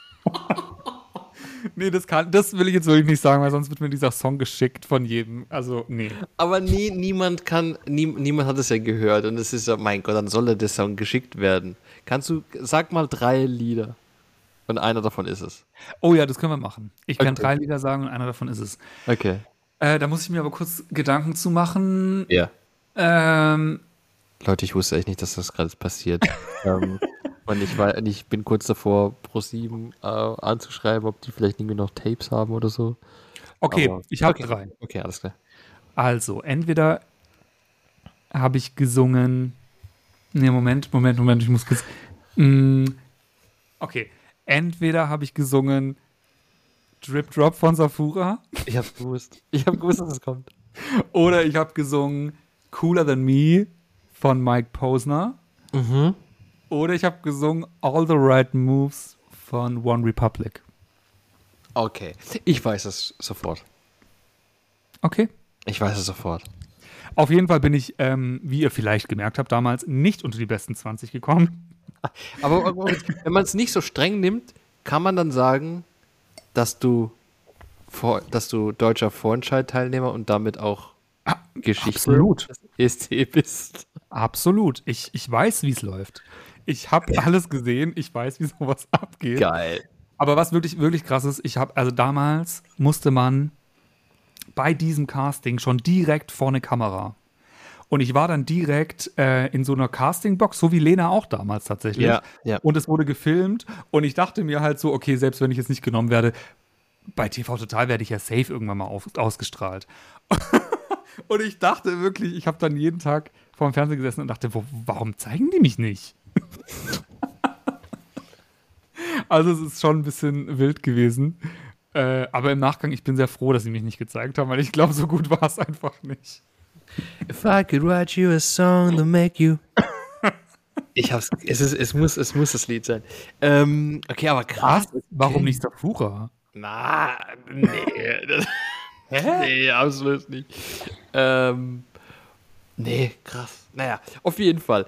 A: Nee, das will ich jetzt wirklich nicht sagen, weil sonst wird mir dieser Song geschickt von jedem. Also, nee.
B: Aber niemand hat es ja gehört und es ist ja, mein Gott, dann soll der Song geschickt werden. Sag mal 3 Lieder und einer davon ist es.
A: Oh ja, das können wir machen. Ich kann 3 Lieder sagen und einer davon ist es.
B: Okay.
A: Da muss ich mir aber kurz Gedanken zu machen.
B: Ja. Leute, ich wusste echt nicht, dass das gerade passiert. Und ich bin kurz davor, ProSieben anzuschreiben, ob die vielleicht irgendwie noch Tapes haben oder so.
A: Okay, aber ich habe 3.
B: Okay, alles klar.
A: Also, entweder habe ich gesungen. Ne, Moment, ich muss kurz. Okay, entweder habe ich gesungen Drip Drop von Safura.
B: Ich habe gewusst, dass es kommt.
A: Oder ich habe gesungen Cooler Than Me von Mike Posner.
B: Mhm.
A: Oder ich habe gesungen All the Right Moves von One Republic.
B: Okay, ich weiß es sofort.
A: Okay.
B: Ich weiß es sofort.
A: Auf jeden Fall bin ich, wie ihr vielleicht gemerkt habt, damals nicht unter die besten 20 gekommen.
B: Aber wenn man es nicht so streng nimmt, kann man dann sagen, dass du deutscher Vorentscheid-Teilnehmer und damit auch Geschichte
A: Absolut.
B: des ESC bist.
A: Absolut. Ich weiß, wie es läuft. Ich habe alles gesehen. Ich weiß, wie sowas abgeht.
B: Geil.
A: Aber was wirklich, wirklich krass ist, also damals musste man bei diesem Casting schon direkt vor eine Kamera. Und ich war dann direkt in so einer Castingbox, so wie Lena auch damals tatsächlich.
B: Ja, ja.
A: Und es wurde gefilmt. Und ich dachte mir halt so, okay, selbst wenn ich jetzt nicht genommen werde, bei TV Total werde ich ja safe irgendwann mal ausgestrahlt. Und ich dachte wirklich, ich habe dann jeden Tag vor dem Fernseher gesessen und dachte, warum zeigen die mich nicht? Also es ist schon ein bisschen wild gewesen. Aber im Nachgang, ich bin sehr froh, dass sie mich nicht gezeigt haben, weil ich glaube, so gut war es einfach nicht.
B: If I could write you a song to make you. Es muss das Lied sein. Okay, aber krass.
A: Was? Warum nicht Sakura?
B: Na, nee. Nee, absolut nicht. Nee, krass. Naja, auf jeden Fall.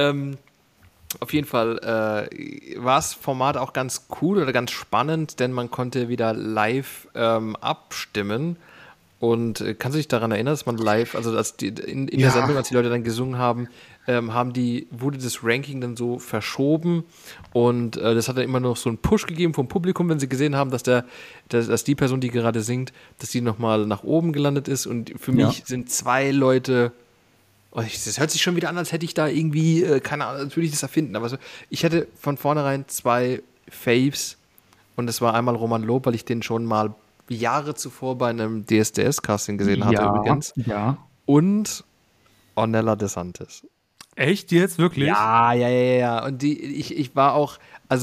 B: War das Format auch ganz cool oder ganz spannend, denn man konnte wieder live abstimmen. Und kannst du dich daran erinnern, dass man live, also dass in der Sendung, als die Leute dann gesungen haben, wurde das Ranking dann so verschoben und das hat dann immer noch so einen Push gegeben vom Publikum, wenn sie gesehen haben, dass die Person, die gerade singt, dass die nochmal nach oben gelandet ist. Und für mich sind zwei Leute, das hört sich schon wieder an, als hätte ich da irgendwie, keine Ahnung, als würde ich das erfinden, aber so, ich hatte von vornherein zwei Faves und das war einmal Roman Lob, weil ich den schon mal Jahre zuvor bei einem DSDS-Casting gesehen hatte übrigens.
A: Ja.
B: Und Ornella DeSantis.
A: Echt jetzt? Wirklich?
B: Ja. Und ich war auch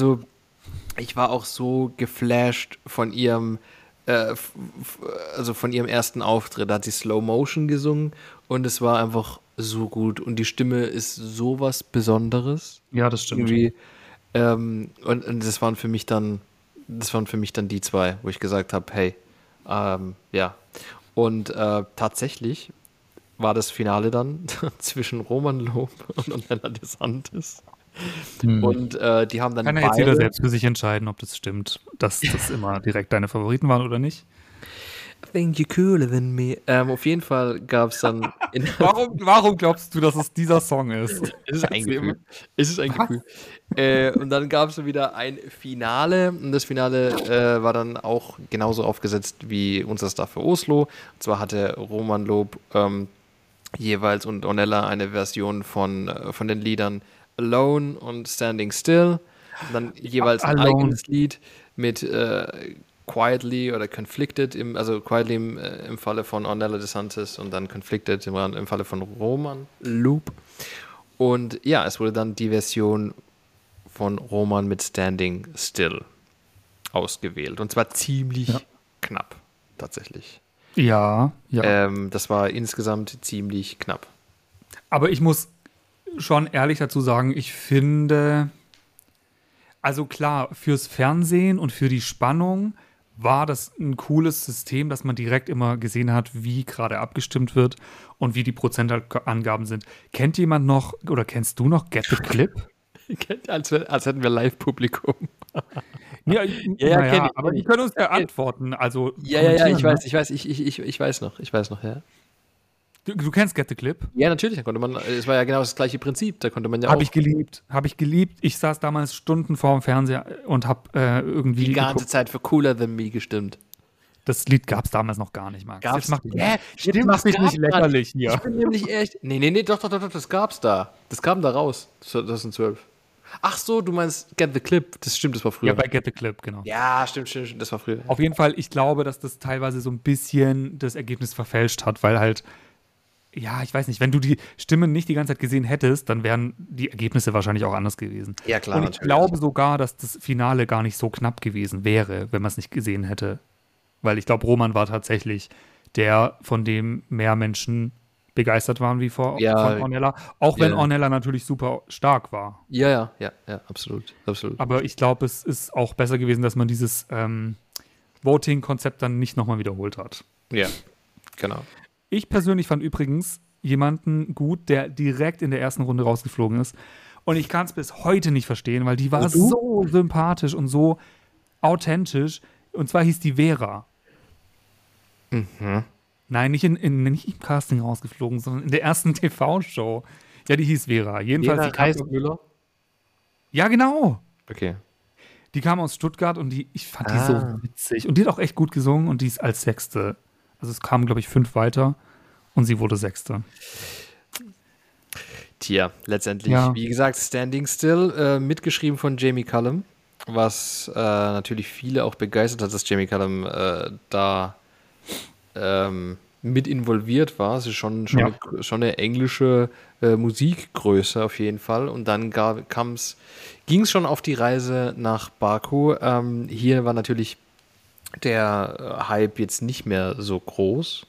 B: so geflasht von ihrem von ihrem ersten Auftritt. Da hat sie Slow Motion gesungen und es war einfach so gut. Und die Stimme ist sowas Besonderes.
A: Ja, das stimmt.
B: Irgendwie, und das waren für mich dann die zwei, wo ich gesagt habe, hey, ja. Und tatsächlich war das Finale dann zwischen Roman Lob und Ornella DeSantis. Und die haben dann
A: kann ja jetzt jeder selbst für sich entscheiden, ob das stimmt, dass das immer direkt deine Favoriten waren oder nicht.
B: I think you're cooler than me. Auf jeden Fall gab es dann...
A: Warum glaubst du, dass es dieser Song ist?
B: Es ist ein Gefühl. Und dann gab es wieder ein Finale. Und das Finale war dann auch genauso aufgesetzt wie unser Star für Oslo. Und zwar hatte Roman Lob jeweils und Ornella eine Version von den Liedern Alone und Standing Still. Und dann jeweils ein eigenes Lied mit Quietly oder Conflicted, Quietly im Falle von Ornella DeSantis und dann Conflicted im Falle von Roman Lob. Und ja, es wurde dann die Version von Roman mit Standing Still ausgewählt. Und zwar ziemlich knapp, tatsächlich.
A: Ja.
B: Das war insgesamt ziemlich knapp.
A: Aber ich muss schon ehrlich dazu sagen, ich finde, also klar, fürs Fernsehen und für die Spannung war das ein cooles System, dass man direkt immer gesehen hat, wie gerade abgestimmt wird und wie die Prozentangaben sind. Kennt jemand noch, oder kennst du noch Get the Clip?
B: als hätten wir Live-Publikum.
A: Ja, aber die können uns ja antworten. Also
B: ja, ich weiß noch, ja.
A: Du kennst Get the Clip?
B: Ja, natürlich, da konnte man, es war ja genau das gleiche Prinzip, da konnte man ja
A: Habe ich geliebt. Ich saß damals Stunden vor dem Fernseher und habe irgendwie
B: die ganze Zeit für Cooler Than Me gestimmt.
A: Das Lied gab es damals noch gar nicht, Max.
B: Gab's
A: jetzt mach mich nicht lächerlich hier.
B: Ich bin nämlich echt... Nee, doch, das gab's da. Das kam da raus, 2012. Ach so, du meinst Get the Clip. Das stimmt, das war früher.
A: Ja, bei Get the Clip, genau.
B: Ja, stimmt, das war früher.
A: Auf jeden Fall, ich glaube, dass das teilweise so ein bisschen das Ergebnis verfälscht hat, weil halt, ja, ich weiß nicht, wenn du die Stimmen nicht die ganze Zeit gesehen hättest, dann wären die Ergebnisse wahrscheinlich auch anders gewesen.
B: Ja, klar,
A: und ich glaube sogar, dass das Finale gar nicht so knapp gewesen wäre, wenn man es nicht gesehen hätte. Weil ich glaube, Roman war tatsächlich der, von dem mehr Menschen begeistert waren wie von Ornella. Auch wenn Ornella natürlich super stark war.
B: Ja, absolut.
A: Aber ich glaube, es ist auch besser gewesen, dass man dieses Voting-Konzept dann nicht nochmal wiederholt hat.
B: Ja, genau.
A: Ich persönlich fand übrigens jemanden gut, der direkt in der ersten Runde rausgeflogen ist. Und ich kann es bis heute nicht verstehen, weil die war so sympathisch und so authentisch. Und zwar hieß die Vera.
B: Mhm.
A: Nein, nicht im Casting rausgeflogen, sondern in der ersten TV-Show. Ja, die hieß Vera. Jedenfalls
B: Vera Reismüller?
A: Ja, genau.
B: Okay.
A: Die kam aus Stuttgart und ich fand die so witzig. Und die hat auch echt gut gesungen und die ist als Sechste. Also es kamen, glaube ich, 5 weiter und sie wurde Sechste.
B: Tja, letztendlich,
A: Ja,
B: wie gesagt, Standing Still, mitgeschrieben von Jamie Cullum, was natürlich viele auch begeistert hat, dass Jamie Cullum da mit involviert war. Es ist
A: ja,
B: schon eine englische Musikgröße auf jeden Fall. Und dann ging es schon auf die Reise nach Baku. Hier war natürlich der Hype jetzt nicht mehr so groß.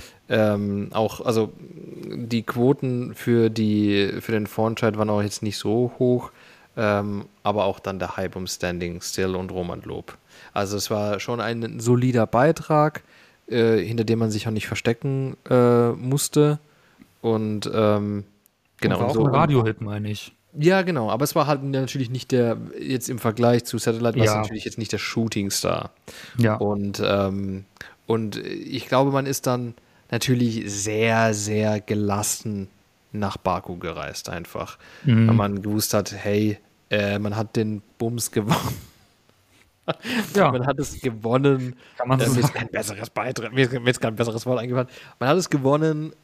B: Also die Quoten für den Vorentscheid waren auch jetzt nicht so hoch, aber auch dann der Hype um Standing Still und Roman Lob. Also es war schon ein solider Beitrag, hinter dem man sich auch nicht verstecken musste. Und
A: und
B: genau,
A: war
B: und
A: auch
B: so.
A: ein
B: Und
A: Radiohit, meine ich.
B: ja, genau, aber es war halt natürlich nicht jetzt im Vergleich zu Satellite, war es
A: Ja,
B: natürlich jetzt nicht der Shooting Star.
A: ja.
B: Und ich glaube, man ist dann natürlich sehr, sehr gelassen nach Baku gereist, einfach. Weil
A: Mhm.
B: man gewusst hat, hey, man hat den Bums gewonnen.
A: Ja,
B: Man hat es gewonnen.
A: kann man so
B: Mir ist
A: sagen.
B: kein besseres Beitrag, mir ist kein besseres Wort eingefallen. Man hat es gewonnen,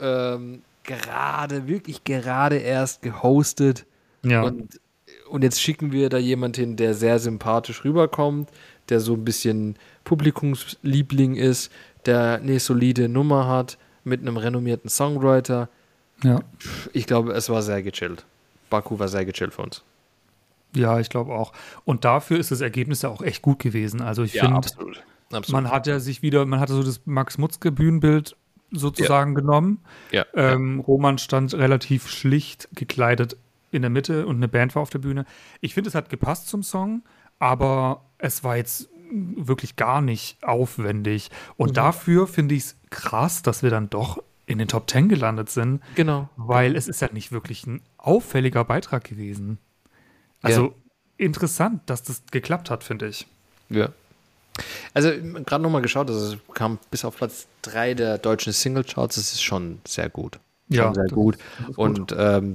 B: wirklich gerade erst gehostet.
A: Ja,
B: Und, und jetzt schicken wir da jemanden hin, der sehr sympathisch rüberkommt, der so ein bisschen Publikumsliebling ist, der eine solide Nummer hat, mit einem renommierten Songwriter.
A: ja.
B: Ich glaube, es war sehr gechillt. Baku war sehr gechillt für uns.
A: Ja, ich glaube auch. Und dafür ist das Ergebnis ja auch echt gut gewesen. Also ich
B: Ja,
A: finde,
B: absolut.
A: man
B: Absolut.
A: hat ja man hatte so das Max-Mutzke-Bühnenbild
B: Ja,
A: sozusagen genommen.
B: ja, ja.
A: Roman stand relativ schlicht gekleidet in der Mitte und eine Band war auf der Bühne. Ich finde, es hat gepasst zum Song, aber es war jetzt wirklich gar nicht aufwendig. Und
B: Mhm.
A: dafür finde ich es krass, dass wir dann doch in den Top 10 gelandet sind,
B: Genau,
A: weil
B: genau.
A: es ist ja nicht wirklich ein auffälliger Beitrag gewesen.
B: Ja,
A: Also interessant, dass das geklappt hat, finde ich.
B: ja. Also gerade nochmal geschaut, also es kam bis auf Platz 3 der deutschen Singlecharts, das ist schon sehr gut. Schon
A: Ja,
B: sehr gut.
A: das ist gut.
B: Und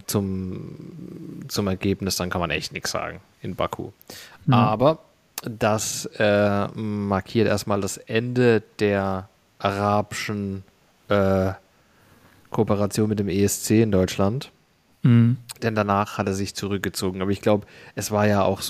B: zum Ergebnis, dann kann man echt nichts sagen in Baku.
A: Ja.
B: Aber das markiert erstmal das Ende der arabischen äh, Kooperation mit dem ESC in Deutschland.
A: Mhm.
B: Denn danach hat er sich zurückgezogen. Aber ich glaube, es war ja auch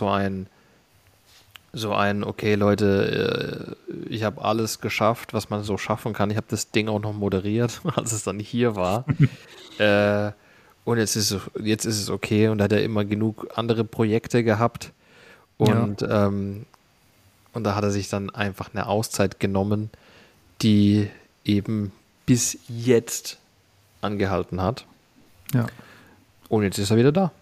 B: okay, Leute, ich habe alles geschafft, was man so schaffen kann. Ich habe das Ding auch noch moderiert, als es dann hier war. äh, und jetzt ist es okay. Und da hat er immer genug andere Projekte gehabt.
A: Ja,
B: Und da hat er sich dann einfach eine Auszeit genommen, die eben bis jetzt angehalten hat.
A: ja.
B: Und jetzt ist er wieder da.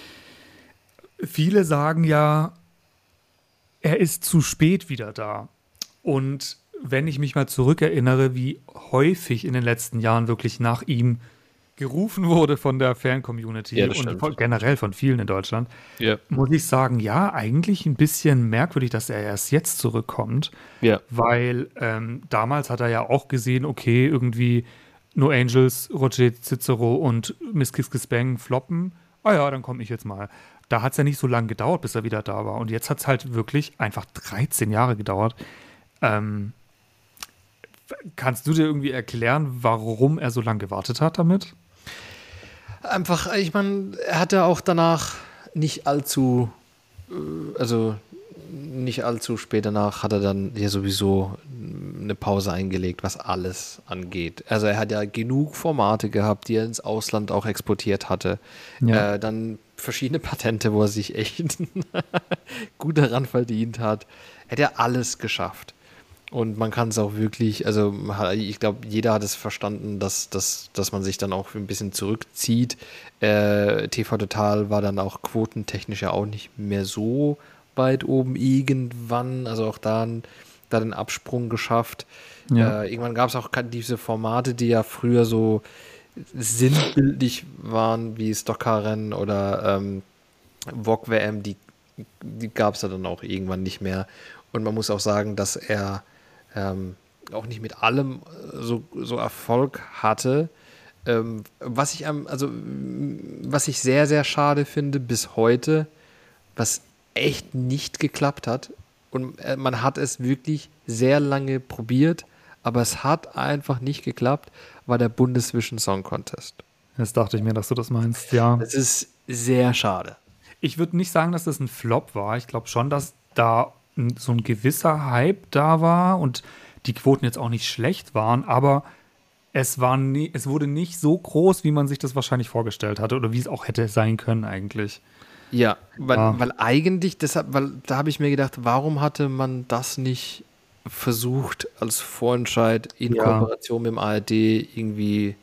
A: Viele sagen ja, er ist zu spät wieder da. Und wenn ich mich mal zurückerinnere, wie häufig in den letzten Jahren wirklich nach ihm gerufen wurde von der
B: Ja,
A: Fan-Community
B: das
A: und
B: stimmt.
A: generell von vielen in Deutschland,
B: Ja.
A: muss ich sagen, ja, eigentlich ein bisschen merkwürdig, dass er erst jetzt zurückkommt,
B: Ja.
A: weil damals hat er ja auch gesehen, okay, irgendwie No Angels, Roger Cicero und Miss Kiss Kiss Bang floppen. Ah ja, dann komme ich jetzt mal. Da hat es ja nicht so lange gedauert, bis er wieder da war. Und jetzt hat es halt wirklich einfach 13 Jahre gedauert. Ähm, Kannst du dir irgendwie erklären, warum er so lange gewartet hat damit?
B: Einfach, ich meine, er hatte auch danach nicht allzu, also nicht allzu spät danach hat er dann ja sowieso eine Pause eingelegt, was alles angeht. Also er hat ja genug Formate gehabt, die er ins Ausland auch exportiert hatte.
A: Ja,
B: Dann verschiedene Patente, wo er sich echt gut daran verdient hat. Er hat ja alles geschafft. Und man kann es auch wirklich, also ich glaube, jeder hat es verstanden, dass man sich dann auch ein bisschen zurückzieht. TV Total war dann auch quotentechnisch ja auch nicht mehr so weit oben irgendwann. Also auch da den Absprung geschafft.
A: ja,
B: Irgendwann gab es auch diese Formate, die ja früher so sinnbildlich waren, wie Stockcar-Rennen oder VOG-WM, die gab es ja dann auch irgendwann nicht mehr. Und man muss auch sagen, dass er auch nicht mit allem so Erfolg hatte. Was ich sehr, sehr schade finde bis heute, was echt nicht geklappt hat. Und man hat es wirklich sehr lange probiert, aber es hat einfach nicht geklappt, war der Bundesvision Song Contest.
A: Jetzt dachte ich mir, dass du das meinst, ja.
B: Das ist sehr schade.
A: Ich würde nicht sagen, dass das ein Flop war. Ich glaube schon, dass da so ein gewisser Hype da war und die Quoten jetzt auch nicht schlecht waren, aber es wurde nicht so groß, wie man sich das wahrscheinlich vorgestellt hatte oder wie es auch hätte sein können eigentlich.
B: Ja, weil eigentlich, weil da habe ich mir gedacht, warum hatte man das nicht versucht als Vorentscheid in Kooperation mit dem ARD irgendwie,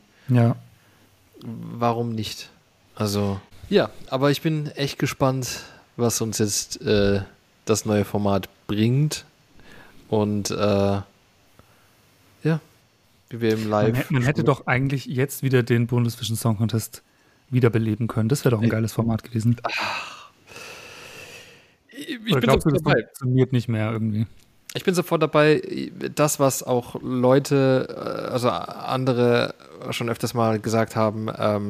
B: warum nicht? Also, ja, aber ich bin echt gespannt, was uns jetzt das neue Format bringt und wie wir im Live...
A: Man hätte doch eigentlich jetzt wieder den Bundesvision Song Contest wiederbeleben können. Das wäre doch ein geiles Format gewesen.
B: Ich
A: bin sofort dabei. Das funktioniert nicht mehr irgendwie.
B: Ich bin sofort dabei. Das, was auch Leute, also andere schon öfters mal gesagt haben,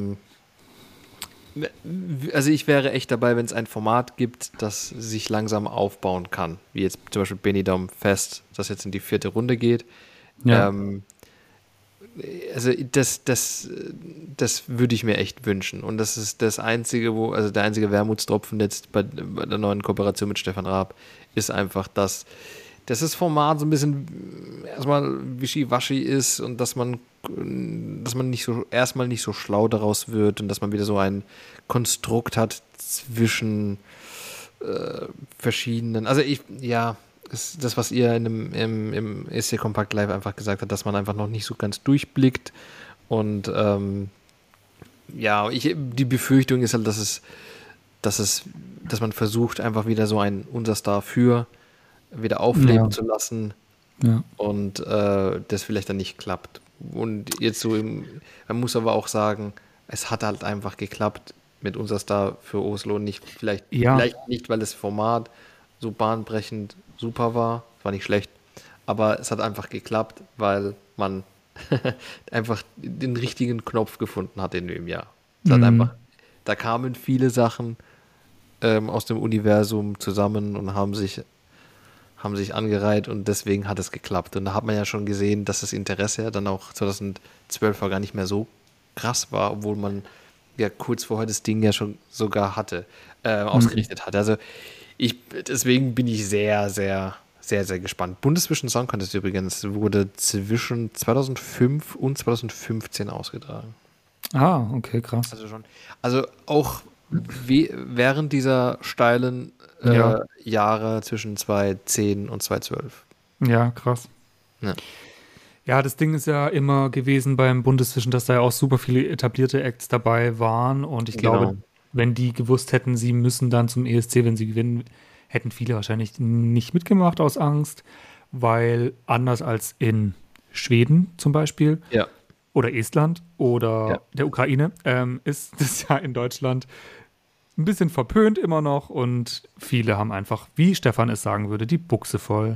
B: also ich wäre echt dabei, wenn es ein Format gibt, das sich langsam aufbauen kann. Wie jetzt zum Beispiel Benidorm Fest, das jetzt in die 4. Runde geht.
A: Ja.
B: Also das würde ich mir echt wünschen. Und das ist das Einzige, also der einzige Wermutstropfen jetzt bei der neuen Kooperation mit Stefan Raab ist einfach, dass das Format so ein bisschen erstmal wischiwaschi ist und dass man erstmal nicht so schlau daraus wird und dass man wieder so ein Konstrukt hat zwischen verschiedenen, also das, was ihr im ESC Kompakt Live einfach gesagt habt, dass man einfach noch nicht so ganz durchblickt. Und die Befürchtung ist halt, dass man versucht, einfach wieder so ein Unser Star für wieder aufleben zu lassen. Ja. Und das vielleicht dann nicht klappt. Und jetzt man muss aber auch sagen, es hat halt einfach geklappt mit Unser Star für Oslo. Vielleicht nicht, weil das Format so bahnbrechend super war nicht schlecht, aber es hat einfach geklappt, weil man einfach den richtigen Knopf gefunden hat in dem Jahr. Da kamen viele Sachen aus dem Universum zusammen und haben sich angereiht und deswegen hat es geklappt. Und da hat man ja schon gesehen, dass das Interesse ja dann auch 2012 gar nicht mehr so krass war, obwohl man ja kurz vorher das Ding ja schon sogar ausgerichtet hatte. Also deswegen bin ich sehr, sehr, sehr, sehr gespannt. Bundesvision Song Contest übrigens wurde zwischen 2005 und 2015 ausgetragen.
A: Ah, okay, krass.
B: Also auch während dieser steilen Jahre zwischen 2010 und 2012.
A: Ja, krass. Ja, das Ding ist ja immer gewesen beim Bundesvision, dass da ja auch super viele etablierte Acts dabei waren und ich glaube, wenn die gewusst hätten, sie müssen dann zum ESC, wenn sie gewinnen, hätten viele wahrscheinlich nicht mitgemacht aus Angst, weil anders als in Schweden zum Beispiel oder Estland oder der Ukraine ist das ja in Deutschland ein bisschen verpönt immer noch und viele haben einfach, wie Stefan es sagen würde, die Buchse voll.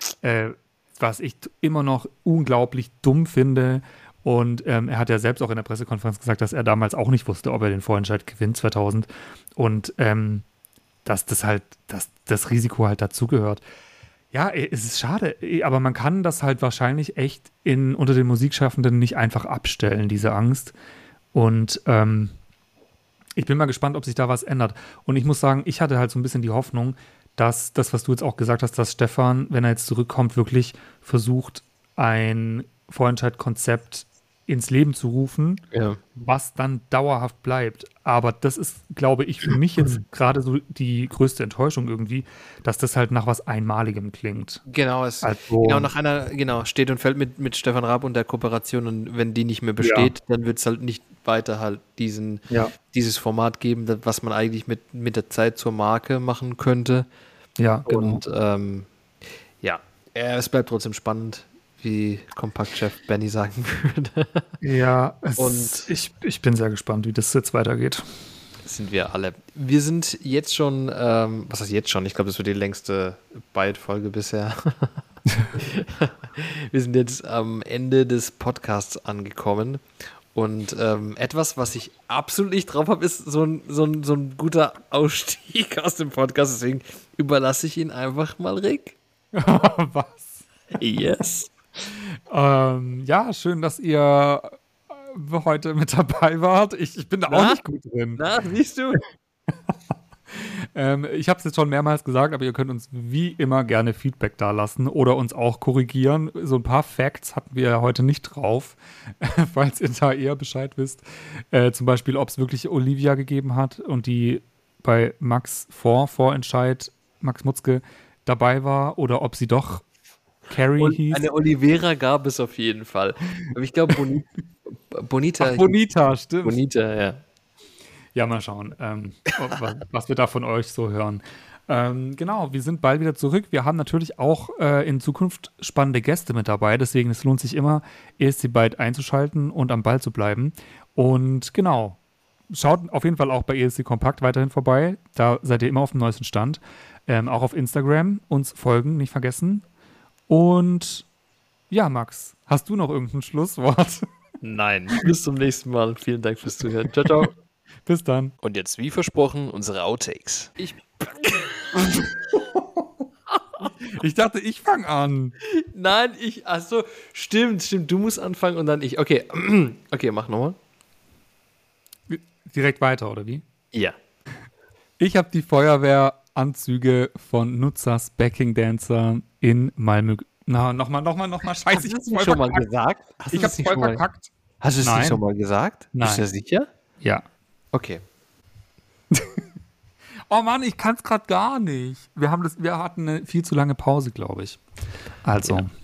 A: Was ich immer noch unglaublich dumm finde. Und er hat ja selbst auch in der Pressekonferenz gesagt, dass er damals auch nicht wusste, ob er den Vorentscheid gewinnt, 2000. Und dass das Risiko halt dazugehört. Ja, es ist schade, aber man kann das halt wahrscheinlich echt unter den Musikschaffenden nicht einfach abstellen, diese Angst. Und ich bin mal gespannt, ob sich da was ändert. Und ich muss sagen, ich hatte halt so ein bisschen die Hoffnung, dass das, was du jetzt auch gesagt hast, dass Stefan, wenn er jetzt zurückkommt, wirklich versucht, ein Vorentscheid-Konzept ins Leben zu rufen, was dann dauerhaft bleibt. Aber das ist, glaube ich, für mich jetzt gerade so die größte Enttäuschung irgendwie, dass das halt nach was Einmaligem klingt.
B: Genau, steht und fällt mit Stefan Raab und der Kooperation und wenn die nicht mehr besteht, dann wird es halt nicht weiter halt dieses Format geben, was man eigentlich mit der Zeit zur Marke machen könnte.
A: Ja, genau.
B: Und es bleibt trotzdem spannend, wie Kompaktchef Benny sagen würde.
A: Ja, ich bin sehr gespannt, wie das jetzt weitergeht.
B: Das sind wir alle. Wir sind jetzt schon, was heißt jetzt schon? Ich glaube, das wird die längste Byte-Folge bisher. Wir sind jetzt am Ende des Podcasts angekommen Und etwas, was ich absolut nicht drauf habe, ist so ein guter Ausstieg aus dem Podcast. Deswegen überlasse ich ihn einfach mal Rick.
A: Was?
B: Yes.
A: Ja, schön, dass ihr heute mit dabei wart. Ich bin da auch nicht gut drin.
B: Na, siehst du?
A: Ich habe es jetzt schon mehrmals gesagt, aber ihr könnt uns wie immer gerne Feedback dalassen oder uns auch korrigieren. So ein paar Facts hatten wir ja heute nicht drauf, falls ihr da eher Bescheid wisst. Zum Beispiel, ob es wirklich Olivia gegeben hat und die bei Max Vorentscheid, Max Mutzke, dabei war oder ob sie doch Carrie hieß.
B: Eine Olivera gab es auf jeden Fall. Aber ich glaube, Bonita.
A: Ach, Bonita, stimmt.
B: Bonita, ja.
A: Ja, mal schauen, was wir da von euch so hören. Genau, wir sind bald wieder zurück. Wir haben natürlich auch in Zukunft spannende Gäste mit dabei. Deswegen, es lohnt sich immer, ESC Byte einzuschalten und am Ball zu bleiben. Und genau, schaut auf jeden Fall auch bei ESC Kompakt weiterhin vorbei. Da seid ihr immer auf dem neuesten Stand. Auch auf Instagram uns folgen, nicht vergessen. Und ja, Max, hast du noch irgendein Schlusswort?
B: Nein, bis zum nächsten Mal. Vielen Dank fürs Zuhören. Ciao, ciao.
A: Bis dann.
B: Und jetzt, wie versprochen, unsere Outtakes.
A: Ich dachte, ich fange an.
B: Nein, achso, stimmt, du musst anfangen und dann ich. Okay, okay, mach nochmal.
A: Direkt weiter, oder wie?
B: Ja.
A: Ich habe die Feuerwehranzüge von Nutzers Backing Dancer in Malmö. Nochmal. Scheiße, ich hab's voll
B: schon mal
A: verkackt.
B: gesagt?
A: Ich hab's voll verkackt.
B: Hast du es nicht schon mal gesagt?
A: Nein.
B: Bist du sicher?
A: Ja.
B: Okay.
A: Oh Mann, ich kann's gerade gar nicht. Wir hatten eine viel zu lange Pause, glaube ich. Also.
B: Ja.